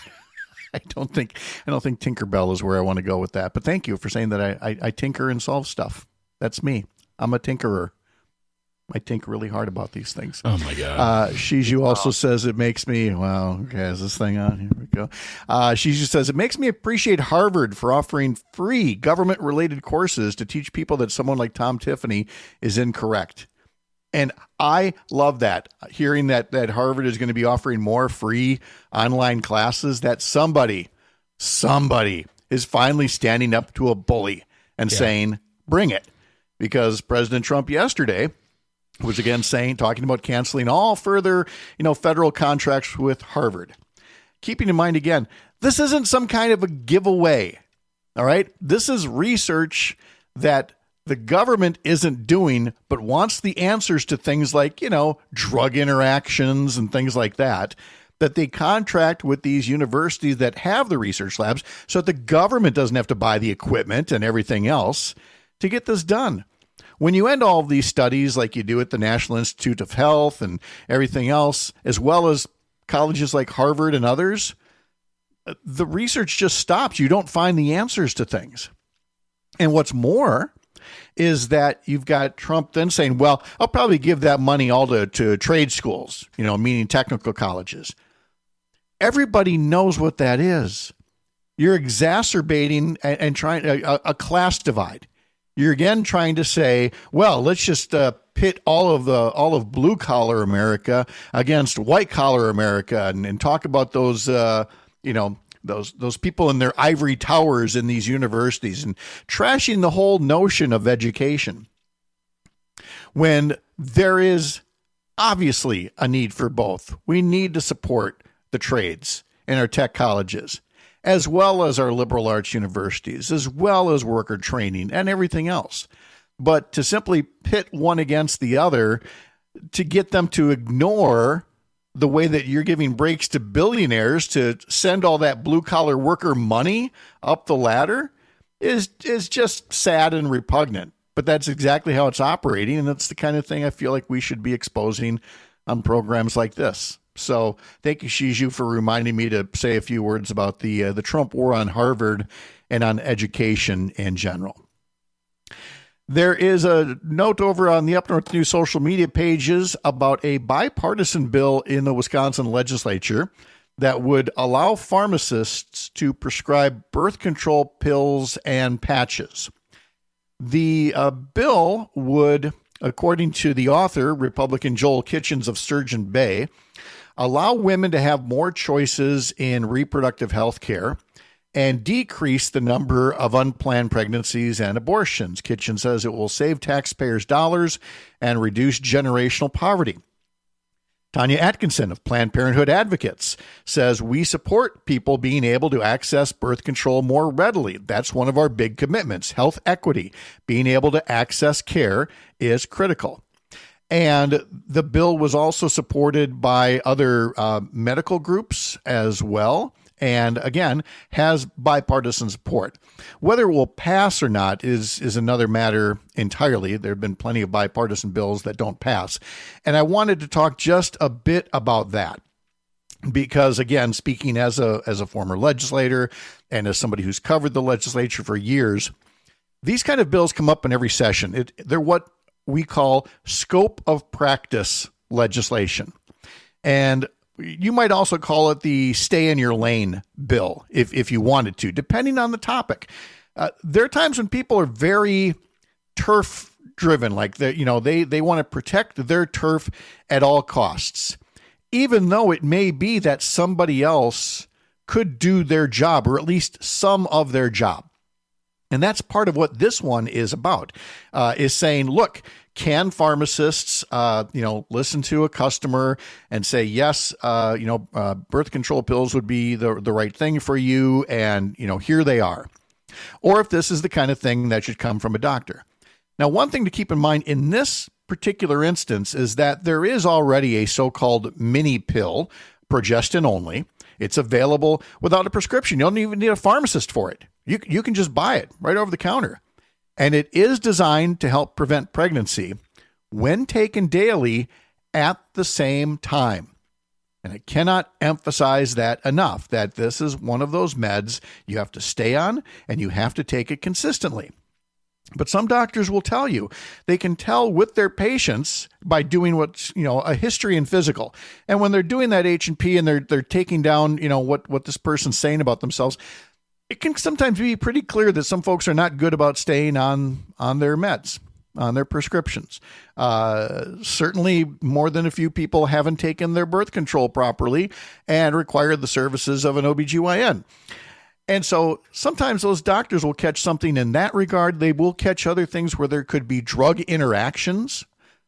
I don't think I don't think Tinkerbell is where I want to go with that. But thank you for saying that I, I, I tinker and solve stuff. That's me. I'm a tinkerer. I think really hard about these things. Oh, my God. Uh, Shiju also says it makes me, well, okay, is this thing on? Here we go. Uh, Shiju says, it makes me appreciate Harvard for offering free government-related courses to teach people that someone like Tom Tiffany is incorrect. And I love that, hearing that, that Harvard is going to be offering more free online classes, that somebody, somebody is finally standing up to a bully and yeah. saying, bring it. Because President Trump yesterday was again saying, talking about canceling all further, you know, federal contracts with Harvard. Keeping in mind, again, this isn't some kind of a giveaway. All right. This is research that the government isn't doing, but wants the answers to things like, you know, drug interactions and things like that, that they contract with these universities that have the research labs so that the government doesn't have to buy the equipment and everything else to get this done. When you end all of these studies like you do at the National Institute of Health and everything else, as well as colleges like Harvard and others, the research just stops. You don't find the answers to things. And what's more is that you've got Trump then saying, well, I'll probably give that money all to, to trade schools, you know, meaning technical colleges. Everybody knows what that is. You're exacerbating and, and trying a, a class divide. You're again trying to say, well, let's just uh, pit all of the all of blue collar America against white collar America, and, and talk about those, uh, you know, those those people in their ivory towers in these universities, and trashing the whole notion of education. When there is obviously a need for both, we need to support the trades in our tech colleges, as well as our liberal arts universities, as well as worker training and everything else. But to simply pit one against the other, to get them to ignore the way that you're giving breaks to billionaires to send all that blue-collar worker money up the ladder, is is just sad and repugnant. But that's exactly how it's operating, and that's the kind of thing I feel like we should be exposing on programs like this. So thank you, Shiju, for reminding me to say a few words about the uh, the Trump war on Harvard and on education in general. There is a note over on the Up North News social media pages about a bipartisan bill in the Wisconsin legislature that would allow pharmacists to prescribe birth control pills and patches. The uh, bill would, according to the author, Republican Joel Kitchens of Sturgeon Bay, allow women to have more choices in reproductive health care and decrease the number of unplanned pregnancies and abortions. Kitchen says it will save taxpayers dollars and reduce generational poverty. Tanya Atkinson of Planned Parenthood Advocates says we support people being able to access birth control more readily. That's one of our big commitments. Health equity, being able to access care, is critical. And the bill was also supported by other uh, medical groups as well. And again, has bipartisan support. Whether it will pass or not is, is another matter entirely. There have been plenty of bipartisan bills that don't pass. And I wanted to talk just a bit about that. Because again, speaking as a as a former legislator and as somebody who's covered the legislature for years, these kind of bills come up in every session. It, they're what we call scope of practice legislation. And you might also call it the stay in your lane bill if, if you wanted to, depending on the topic. Uh, there are times when people are very turf driven, like they, you know, they, they want to protect their turf at all costs, even though it may be that somebody else could do their job, or at least some of their job. And that's part of what this one is about, uh, is saying, look, can pharmacists, uh, you know, listen to a customer and say, yes, uh, you know, uh, birth control pills would be the, the right thing for you. And, you know, here they are. Or if this is the kind of thing that should come from a doctor. Now, one thing to keep in mind in this particular instance is that there is already a so-called mini pill, progestin only. It's available without a prescription. You don't even need a pharmacist for it. You, you can just buy it right over the counter. And it is designed to help prevent pregnancy when taken daily at the same time. And I cannot emphasize that enough, that this is one of those meds you have to stay on and you have to take it consistently. But some doctors will tell you they can tell with their patients by doing what's, you know, a history and physical. And when they're doing that H and P and they're they're taking down, you know, what, what this person's saying about themselves, it can sometimes be pretty clear that some folks are not good about staying on, on their meds, on their prescriptions. Uh, certainly more than a few people haven't taken their birth control properly and require the services of an O B G Y N. And so sometimes those doctors will catch something in that regard. They will catch other things where there could be drug interactions.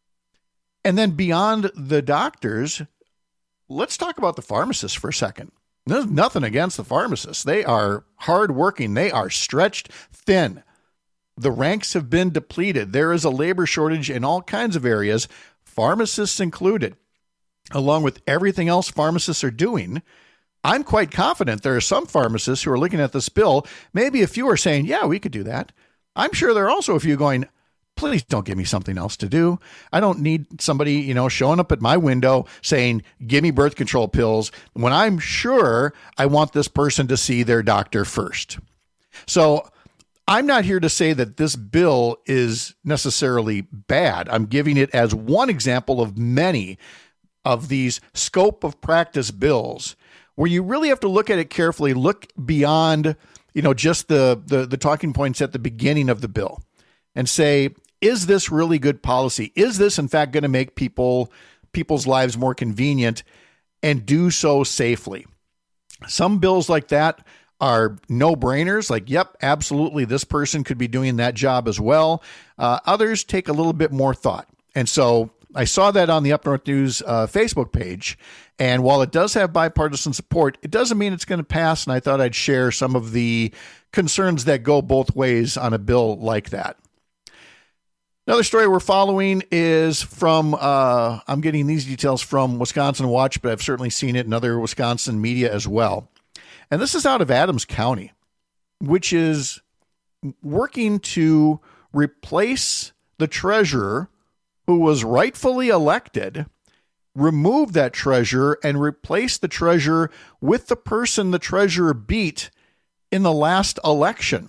And then beyond the doctors, let's talk about the pharmacists for a second. There's nothing against the pharmacists. They are hardworking. They are stretched thin. The ranks have been depleted. There is a labor shortage in all kinds of areas, pharmacists included. Along with everything else pharmacists are doing, I'm quite confident there are some pharmacists who are looking at this bill. Maybe a few are saying, yeah, we could do that. I'm sure there are also a few going, please don't give me something else to do. I don't need somebody, you know, showing up at my window saying, give me birth control pills when I'm sure I want this person to see their doctor first. So I'm not here to say that this bill is necessarily bad. I'm giving it as one example of many of these scope of practice bills where you really have to look at it carefully, look beyond, you know, just the, the, the talking points at the beginning of the bill and say, is this really good policy? Is this, in fact, going to make people people's lives more convenient and do so safely? Some bills like that are no-brainers, like, yep, absolutely, this person could be doing that job as well. Uh, others take a little bit more thought. And so I saw that on the Up North News uh, Facebook page, and while it does have bipartisan support, it doesn't mean it's going to pass, and I thought I'd share some of the concerns that go both ways on a bill like that. Another story we're following is from, uh, I'm getting these details from Wisconsin Watch, but I've certainly seen it in other Wisconsin media as well. And this is out of Adams County, which is working to replace the treasurer who was rightfully elected, remove that treasurer and replace the treasurer with the person the treasurer beat in the last election.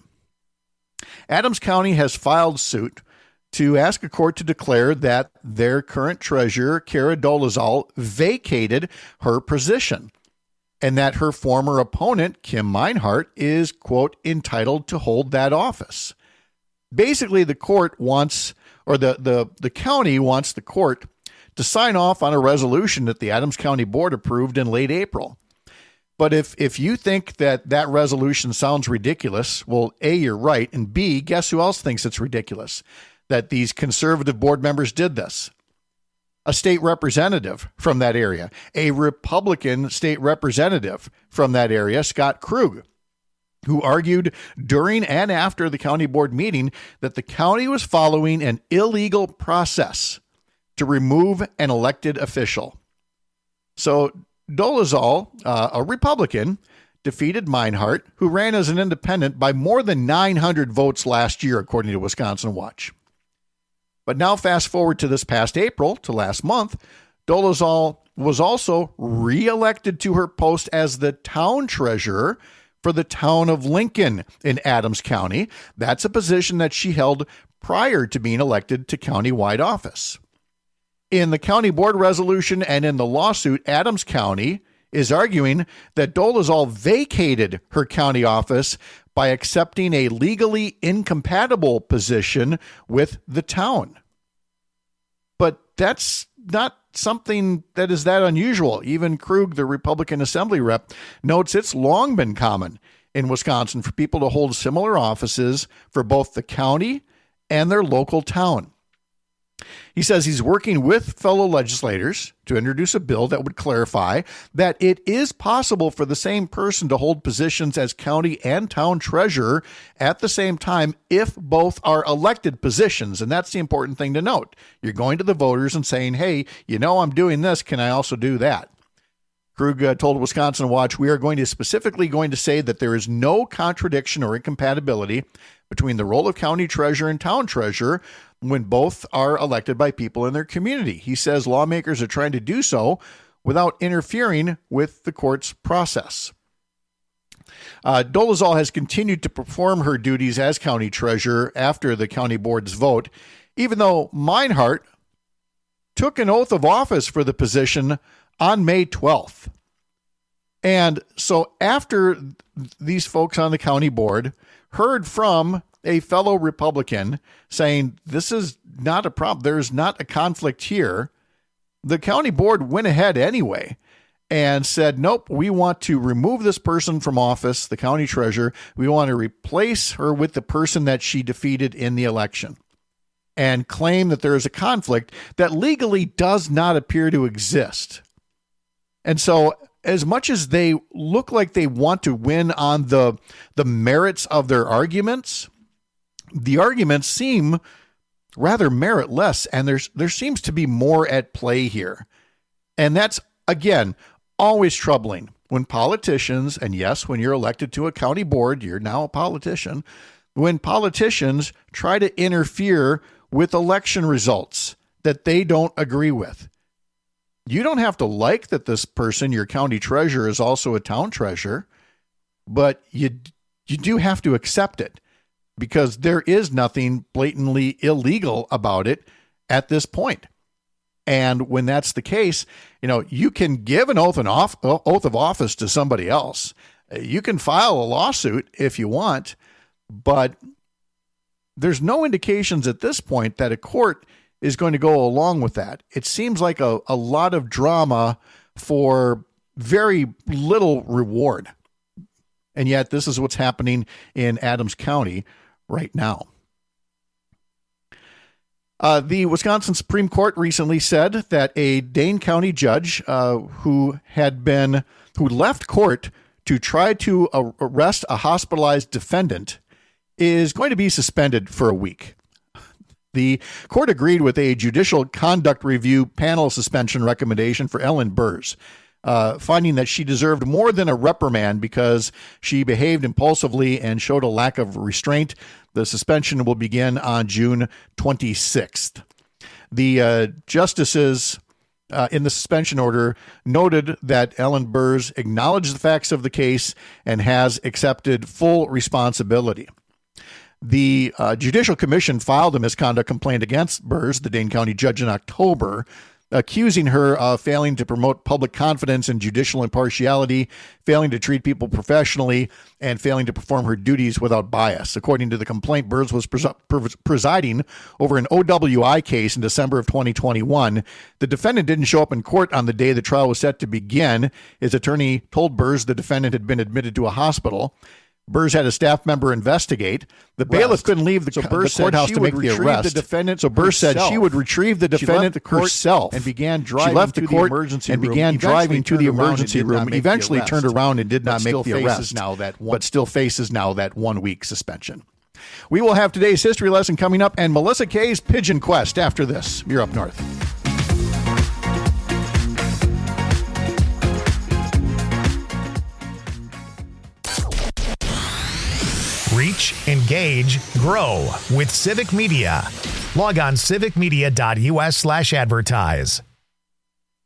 Adams County has filed suit to ask a court to declare that their current treasurer, Kara Dolezal, vacated her position and that her former opponent, Kim Meinhardt, is, quote, entitled to hold that office. Basically, the court wants, or the, the, the county wants the court to sign off on a resolution that the Adams County Board approved in late April. But if, if you think that that resolution sounds ridiculous, well, A, you're right, and B, guess who else thinks it's ridiculous? That these conservative board members did this. A state representative from that area, a Republican state representative from that area, Scott Krug, who argued during and after the county board meeting that the county was following an illegal process to remove an elected official. So Dolezal, uh, a Republican, defeated Meinhardt, who ran as an independent, by more than nine hundred votes last year, according to Wisconsin Watch. But now fast forward to this past April, to last month, Dolezal was also reelected to her post as the town treasurer for the town of Lincoln in Adams County. That's a position that she held prior to being elected to county-wide office. In the county board resolution and in the lawsuit, Adams County is arguing that Dolezal vacated her county office by accepting a legally incompatible position with the town. But that's not something that is that unusual. Even Krug, the Republican Assembly rep, notes it's long been common in Wisconsin for people to hold similar offices for both the county and their local town. He says he's working with fellow legislators to introduce a bill that would clarify that it is possible for the same person to hold positions as county and town treasurer at the same time if both are elected positions. And that's the important thing to note. You're going to the voters and saying, hey, you know, I'm doing this. Can I also do that? Krug uh, told Wisconsin Watch, we are going to specifically going to say that there is no contradiction or incompatibility between the role of county treasurer and town treasurer when both are elected by people in their community. He says lawmakers are trying to do so without interfering with the court's process. Uh, Dolezal has continued to perform her duties as county treasurer after the county board's vote, even though Meinhardt took an oath of office for the position on May twelfth. And so after these folks on the county board heard from a fellow Republican saying this is not a problem, there's not a conflict here, the county board went ahead anyway and said, nope, we want to remove this person from office, the county treasurer. We want to replace her with the person that she defeated in the election, and claim that there is a conflict that legally does not appear to exist. And so as much as they look like they want to win on the the merits of their arguments, the arguments seem rather meritless, and there's there seems to be more at play here. And that's, again, always troubling when politicians, and yes, when you're elected to a county board, you're now a politician, when politicians try to interfere with election results that they don't agree with. You don't have to like that this person, your county treasurer, is also a town treasurer, but you you do have to accept it because there is nothing blatantly illegal about it at this point. And when that's the case, you know, you can give an oath, an off, oath of office to somebody else. You can file a lawsuit if you want, but there's no indications at this point that a court is going to go along with that. It seems like a, a lot of drama for very little reward. And yet this is what's happening in Adams County right now. Uh, the Wisconsin Supreme Court recently said that a Dane County judge uh, who had been, who left court to try to uh, arrest a hospitalized defendant is going to be suspended for a week. The court agreed with a judicial conduct review panel suspension recommendation for Ellen Burrs, uh, finding that she deserved more than a reprimand because she behaved impulsively and showed a lack of restraint. The suspension will begin on June twenty-sixth. The uh, justices uh, in the suspension order noted that Ellen Burrs acknowledged the facts of the case and has accepted full responsibility. The uh, Judicial Commission filed a misconduct complaint against Burrs, the Dane County judge, in October, accusing her of failing to promote public confidence and judicial impartiality, failing to treat people professionally, and failing to perform her duties without bias. According to the complaint, Burrs was pres- pres- presiding over an O W I case in December of twenty twenty-one. The defendant didn't show up in court on the day the trial was set to begin. His attorney told Burrs the defendant had been admitted to a hospital. Burrs had a staff member investigate. The bailiff Rest. couldn't leave the, so Burrs the courthouse to make the arrest. The defendant so Burrs herself. said she would retrieve the defendant the herself and began driving she left the court to the emergency and room. began driving to the emergency room. Eventually turned around and did not make the arrest, now that one, but still faces now that one-week suspension. We will have today's history lesson coming up and Melissa Kay's Pigeon Quest after this. You're up north. Reach, engage, grow with Civic Media. Log on civic media dot u s slash advertise.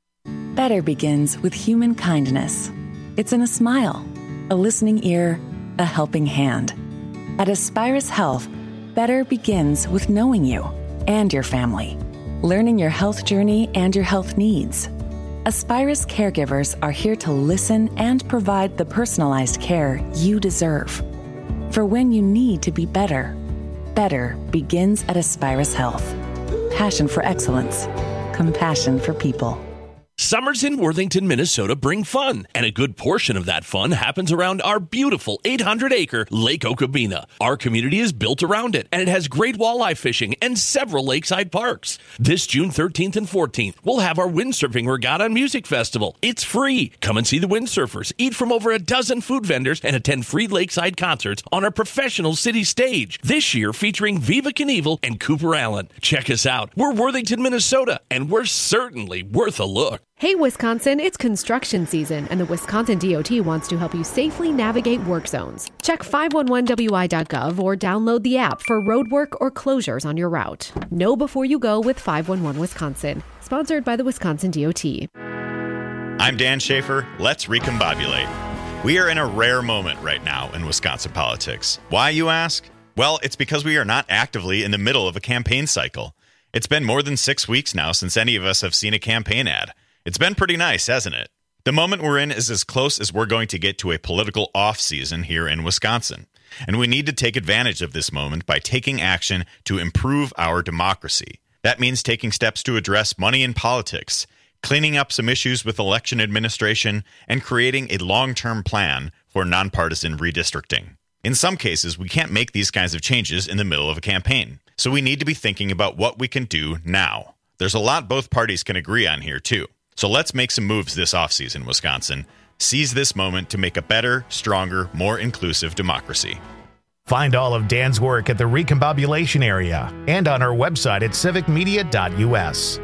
Better begins with human kindness. It's in a smile, a listening ear, a helping hand. At Aspirus Health, better begins with knowing you and your family, learning your health journey and your health needs. Aspirus caregivers are here to listen and provide the personalized care you deserve. For when you need to be better, better begins at Aspirus Health. Passion for excellence, compassion for people. Summers in Worthington, Minnesota bring fun, and a good portion of that fun happens around our beautiful eight hundred acre Lake Okabena. Our community is built around it, and it has great walleye fishing and several lakeside parks. This June thirteenth and fourteenth, we'll have our windsurfing regatta and music festival. It's free. Come and see the windsurfers, eat from over a dozen food vendors, and attend free lakeside concerts on our professional city stage. This year featuring Viva Knievel and Cooper Allen. Check us out. We're Worthington, Minnesota, and we're certainly worth a look. Hey, Wisconsin, it's construction season, and the Wisconsin D O T wants to help you safely navigate work zones. Check five one one W I dot gov or download the app for road work or closures on your route. Know before you go with five one one Wisconsin. Sponsored by the Wisconsin D O T. I'm Dan Schaefer. Let's recombobulate. We are in a rare moment right now in Wisconsin politics. Why, you ask? Well, it's because we are not actively in the middle of a campaign cycle. It's been more than six weeks now since any of us have seen a campaign ad. It's been pretty nice, hasn't it? The moment we're in is as close as we're going to get to a political off-season here in Wisconsin. And we need to take advantage of this moment by taking action to improve our democracy. That means taking steps to address money in politics, cleaning up some issues with election administration, and creating a long-term plan for nonpartisan redistricting. In some cases, we can't make these kinds of changes in the middle of a campaign. So we need to be thinking about what we can do now. There's a lot both parties can agree on here, too. So let's make some moves this offseason, Wisconsin. Seize this moment to make a better, stronger, more inclusive democracy. Find all of Dan's work at the Recombobulation area and on our website at civic media dot u s.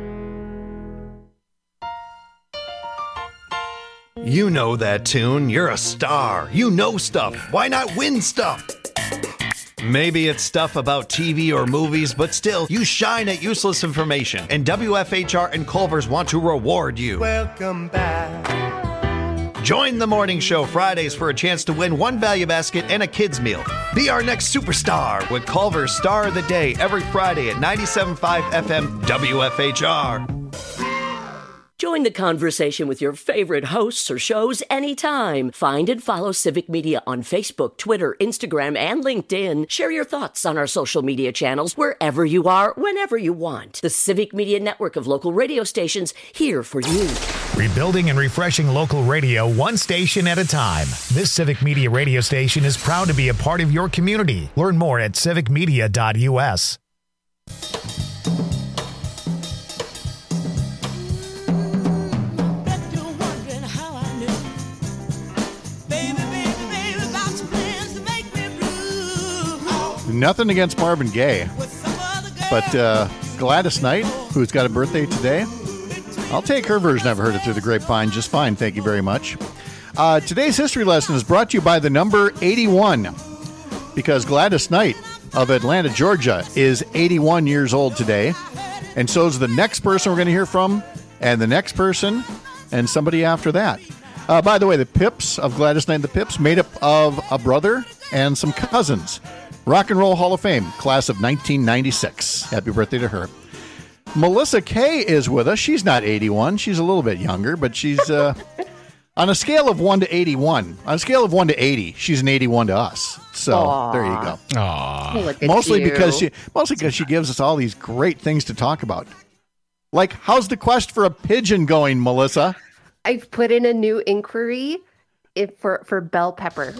You know that tune. You're a star. You know stuff. Why not win stuff? Maybe it's stuff about T V or movies, but still, you shine at useless information. And W F H R and Culver's want to reward you. Welcome back. Join the morning show Fridays for a chance to win one value basket and a kid's meal. Be our next superstar with Culver's Star of the Day every Friday at ninety-seven point five F M W F H R. Join the conversation with your favorite hosts or shows anytime. Find and follow Civic Media on Facebook, Twitter, Instagram, and LinkedIn. Share your thoughts on our social media channels wherever you are, whenever you want. The Civic Media network of local radio stations here for you. Rebuilding and refreshing local radio one station at a time. This Civic Media radio station is proud to be a part of your community. Learn more at civic media dot u s. Nothing against Marvin Gaye, but uh, Gladys Knight, who's got a birthday today, I'll take her version. I've heard it through the grapevine just fine. Thank you very much. Uh, today's history lesson is brought to you by the number eighty-one, because Gladys Knight of Atlanta, Georgia, is eighty-one years old today, and so is the next person we're going to hear from, and the next person, and somebody after that. Uh, by the way, the Pips of Gladys Knight and the Pips made up of a brother and some cousins. Rock and Roll Hall of Fame, class of nineteen ninety-six. Happy birthday to her. Melissa Kay is with us. She's not eighty-one. She's a little bit younger, but she's uh, on a scale of one to eighty-one. On a scale of one to eighty, she's an eighty-one to us. So Aww. There you go. Aww. Look at mostly you. because she, mostly because she gives us all these great things to talk about. Like, how's the quest for a pigeon going, Melissa? I've put in a new inquiry if for for bell pepper.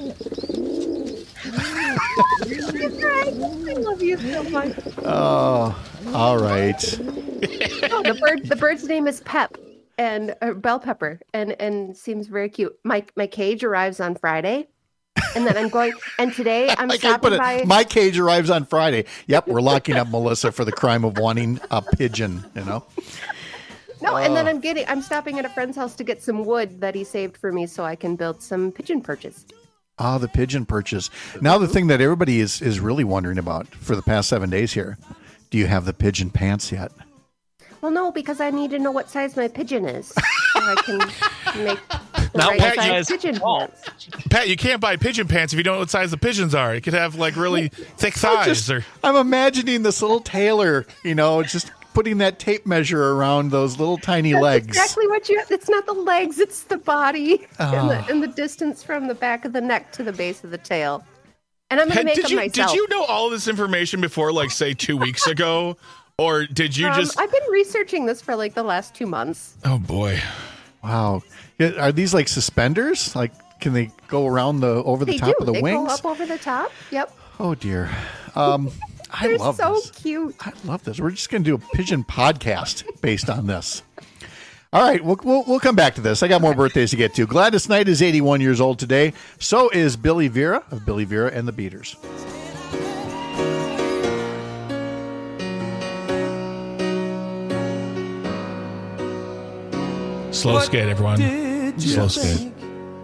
I love you so much. Oh, all right. No, the bird, the bird's name is Pep and uh, bell pepper, and and seems very cute. My my cage arrives on Friday, and then I'm going. And today I'm like stopping it, by. My cage arrives on Friday. Yep, we're locking up Melissa for the crime of wanting a pigeon. You know. No, and then I'm getting. I'm stopping at a friend's house to get some wood that he saved for me, so I can build some pigeon perches. Ah, the pigeon perches. Now the thing that everybody is, is really wondering about for the past seven days here, do you have the pigeon pants yet? Well, no, because I need to know what size my pigeon is, so I can make the Now, right Pat, size you- pigeon pants. Pat, you can't buy pigeon pants if you don't know what size the pigeons are. It could have like really thick I'm thighs. just- or I'm imagining this little tailor, you know, just putting that tape measure around those little tiny That's legs. exactly what you. It's not the legs; it's the body and, Oh. the, and the distance from the back of the neck to the base of the tail. And I'm going to Pat, make did them you myself. did you know all of this information before, like, say, two weeks ago, or did you Um, just? I've been researching this for like the last two months. Oh boy! Wow. Yeah, are these like suspenders? Like, can they go around the over the They top do. of the they wings? go up over the top. Yep. Oh dear. Um, I They're love so this. cute. I love this. We're just going to do a pigeon podcast based on this. All right, we'll, we'll we'll come back to this. I got more birthdays to get to. Gladys Knight is eighty-one years old today. So is Billy Vera of Billy Vera and the Beaters. Slow skate, everyone. Did you Slow skate. think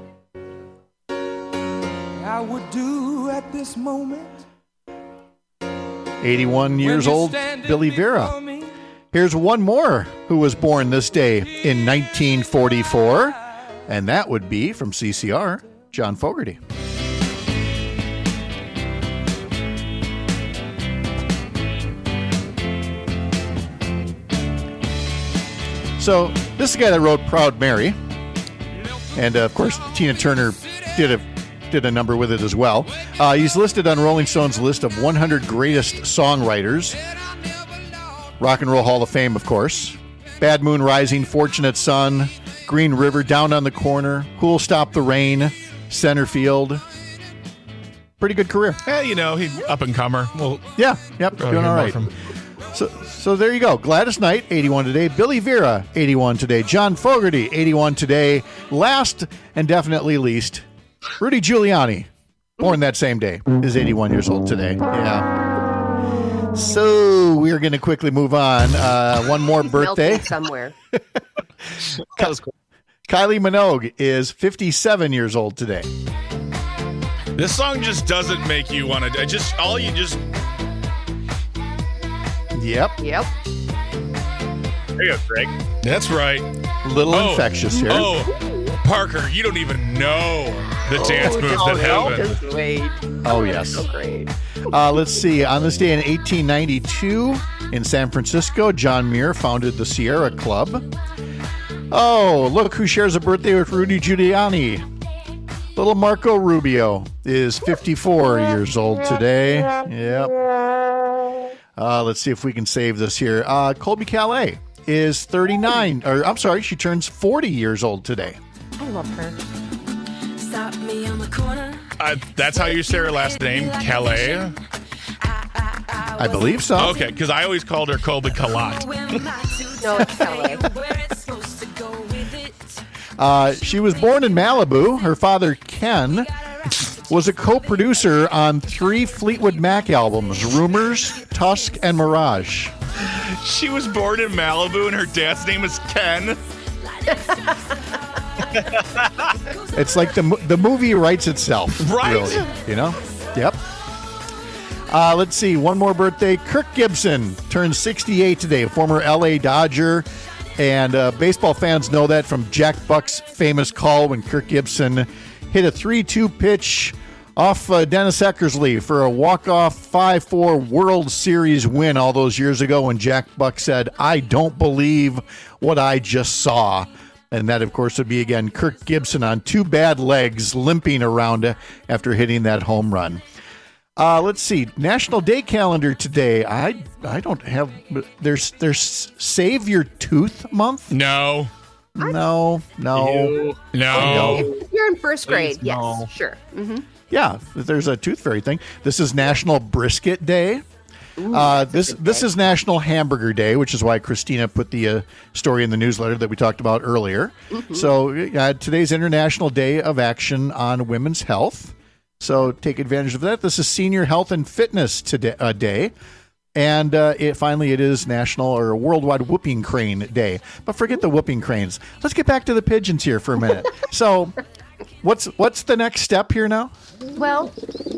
I would do at this moment? eighty-one years old, Billy Vera. Here's one more who was born this day in nineteen forty-four, and that would be from C C R, John Fogerty. So this is the guy that wrote Proud Mary, and uh, of course Tina Turner did a did a number with it as well. Uh, he's listed on Rolling Stone's list of one hundred greatest songwriters. Rock and Roll Hall of Fame, of course. Bad Moon Rising, Fortunate Son, Green River, Down on the Corner, Who'll Stop the Rain, Center Field. Pretty good career. Yeah, you know, he up and comer. Well, Yeah, yep, Probably doing hear all more right. from- So, so there you go. Gladys Knight, eighty-one today. Billy Vera, eighty-one today. John Fogerty, eighty-one today. Last and definitely least, Rudy Giuliani, born that same day, is eighty-one years old today. Yeah. So we are going to quickly move on. Uh, one more He's birthday. melting somewhere. Kylie Minogue is fifty-seven years old today. This song just doesn't make you want to. Just all you just. Yep. Yep. There you go, Greg. That's right. Little Oh. infectious here. Oh, Parker, you don't even know the dance moves Oh, that no, happen. just wait. Oh, yes. So great. Uh, let's see. On this day in eighteen ninety-two, in San Francisco, John Muir founded the Sierra Club. Oh, look who shares a birthday with Rudy Giuliani. Little Marco Rubio is fifty-four years old today. Yep. Uh, let's see if we can save this here. Uh, Colby Calais is thirty-nine. Or I'm sorry, she turns forty years old today. I love her. Stop me on the corner. Uh, that's how you say her last name, Calais? I believe so. Okay, because I always called her Colby Kalat. No, it's Kelly. Uh, she was born in Malibu. Her father, Ken, was a co-producer on three Fleetwood Mac albums, Rumors, Tusk, and Mirage. She was born in Malibu and her dad's name is Ken. It's like the mo- the movie writes itself, Right. really, you know? Yep. Uh, let's see, one more birthday. Kirk Gibson turned sixty-eight today, former L A Dodger. And uh, baseball fans know that from Jack Buck's famous call when Kirk Gibson hit a three two pitch off uh, Dennis Eckersley for a walk-off five four World Series win all those years ago when Jack Buck said, "I don't believe what I just saw." And that, of course, would be, again, Kirk Gibson on two bad legs limping around after hitting that home run. Uh, let's see. National Day calendar today. I I don't have. There's there's Save Your Tooth Month. No. No. No. No. If you're in first grade, Please, yes, no. sure. Mm-hmm. Yeah, there's a tooth fairy thing. This is National Brisket Day. Uh, this this is National Hamburger Day, which is why Christina put the uh, story in the newsletter that we talked about earlier. Mhm. So uh, today's International Day of Action on Women's Health. So take advantage of that. This is Senior Health and Fitness today, uh, Day. And uh, it, finally, it is National or Worldwide Whooping Crane Day. But forget the whooping cranes. Let's get back to the pigeons here for a minute. So what's what's the next step here now? Well,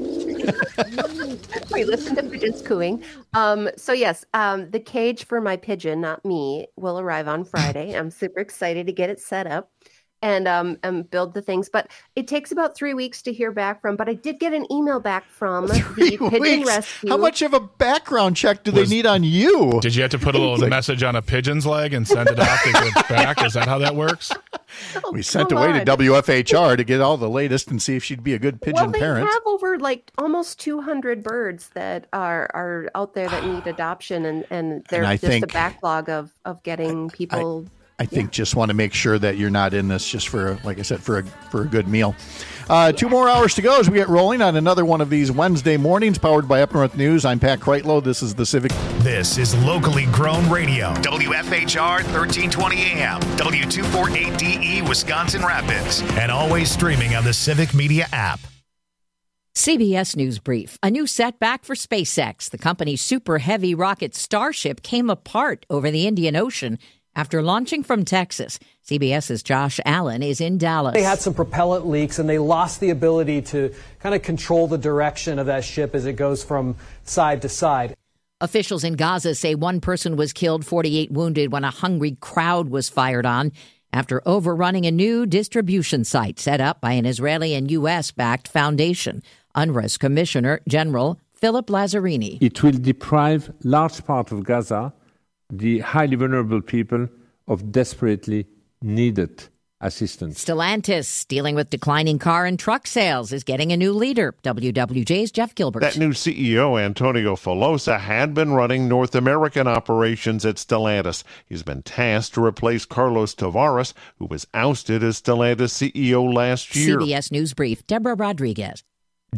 We listen to pigeons cooing. Um, so yes, um, the cage for my pigeon, not me, will arrive on Friday. I'm super excited to get it set up and um, and build the things. But it takes about three weeks to hear back from. But I did get an email back from Three the Pigeon weeks? Rescue. How much of a background check do Was- they need on you? Did you have to put a little Like- message on a pigeon's leg and send it off to get back? Is that how that works? We sent come away to on. W F H R to get all the latest and see if she'd be a good pigeon Well, they parent. have over like almost two hundred birds that are are out there that need adoption, and and there's I just a think- backlog of of getting people. I think just want to make sure that you're not in this just for, like I said, for a for a good meal. Uh, two more hours to go as we get rolling on another one of these Wednesday mornings, powered by Up North News. I'm Pat Kreitlow. This is the Civic. This is locally grown radio. W F H R thirteen twenty A M, W two forty-eight D E, Wisconsin Rapids, and always streaming on the Civic Media app. C B S News Brief. A new setback for SpaceX. The company's super heavy rocket Starship came apart over the Indian Ocean after launching from Texas. CBS's Josh Allen is in Dallas. They had some propellant leaks and they lost the ability to kind of control the direction of that ship as it goes from side to side. Officials in Gaza say one person was killed, forty-eight wounded when a hungry crowd was fired on after overrunning a new distribution site set up by an Israeli and U S-backed foundation. UNRWA's Commissioner General Philip Lazzarini. It will deprive large part of Gaza, the highly vulnerable people, of desperately needed assistance. Stellantis, dealing with declining car and truck sales, is getting a new leader. W W J's Jeff Gilbert. That new C E O, Antonio Filosa, had been running North American operations at Stellantis. He's been tasked to replace Carlos Tavares, who was ousted as Stellantis C E O last year. C B S News Brief, Deborah Rodriguez.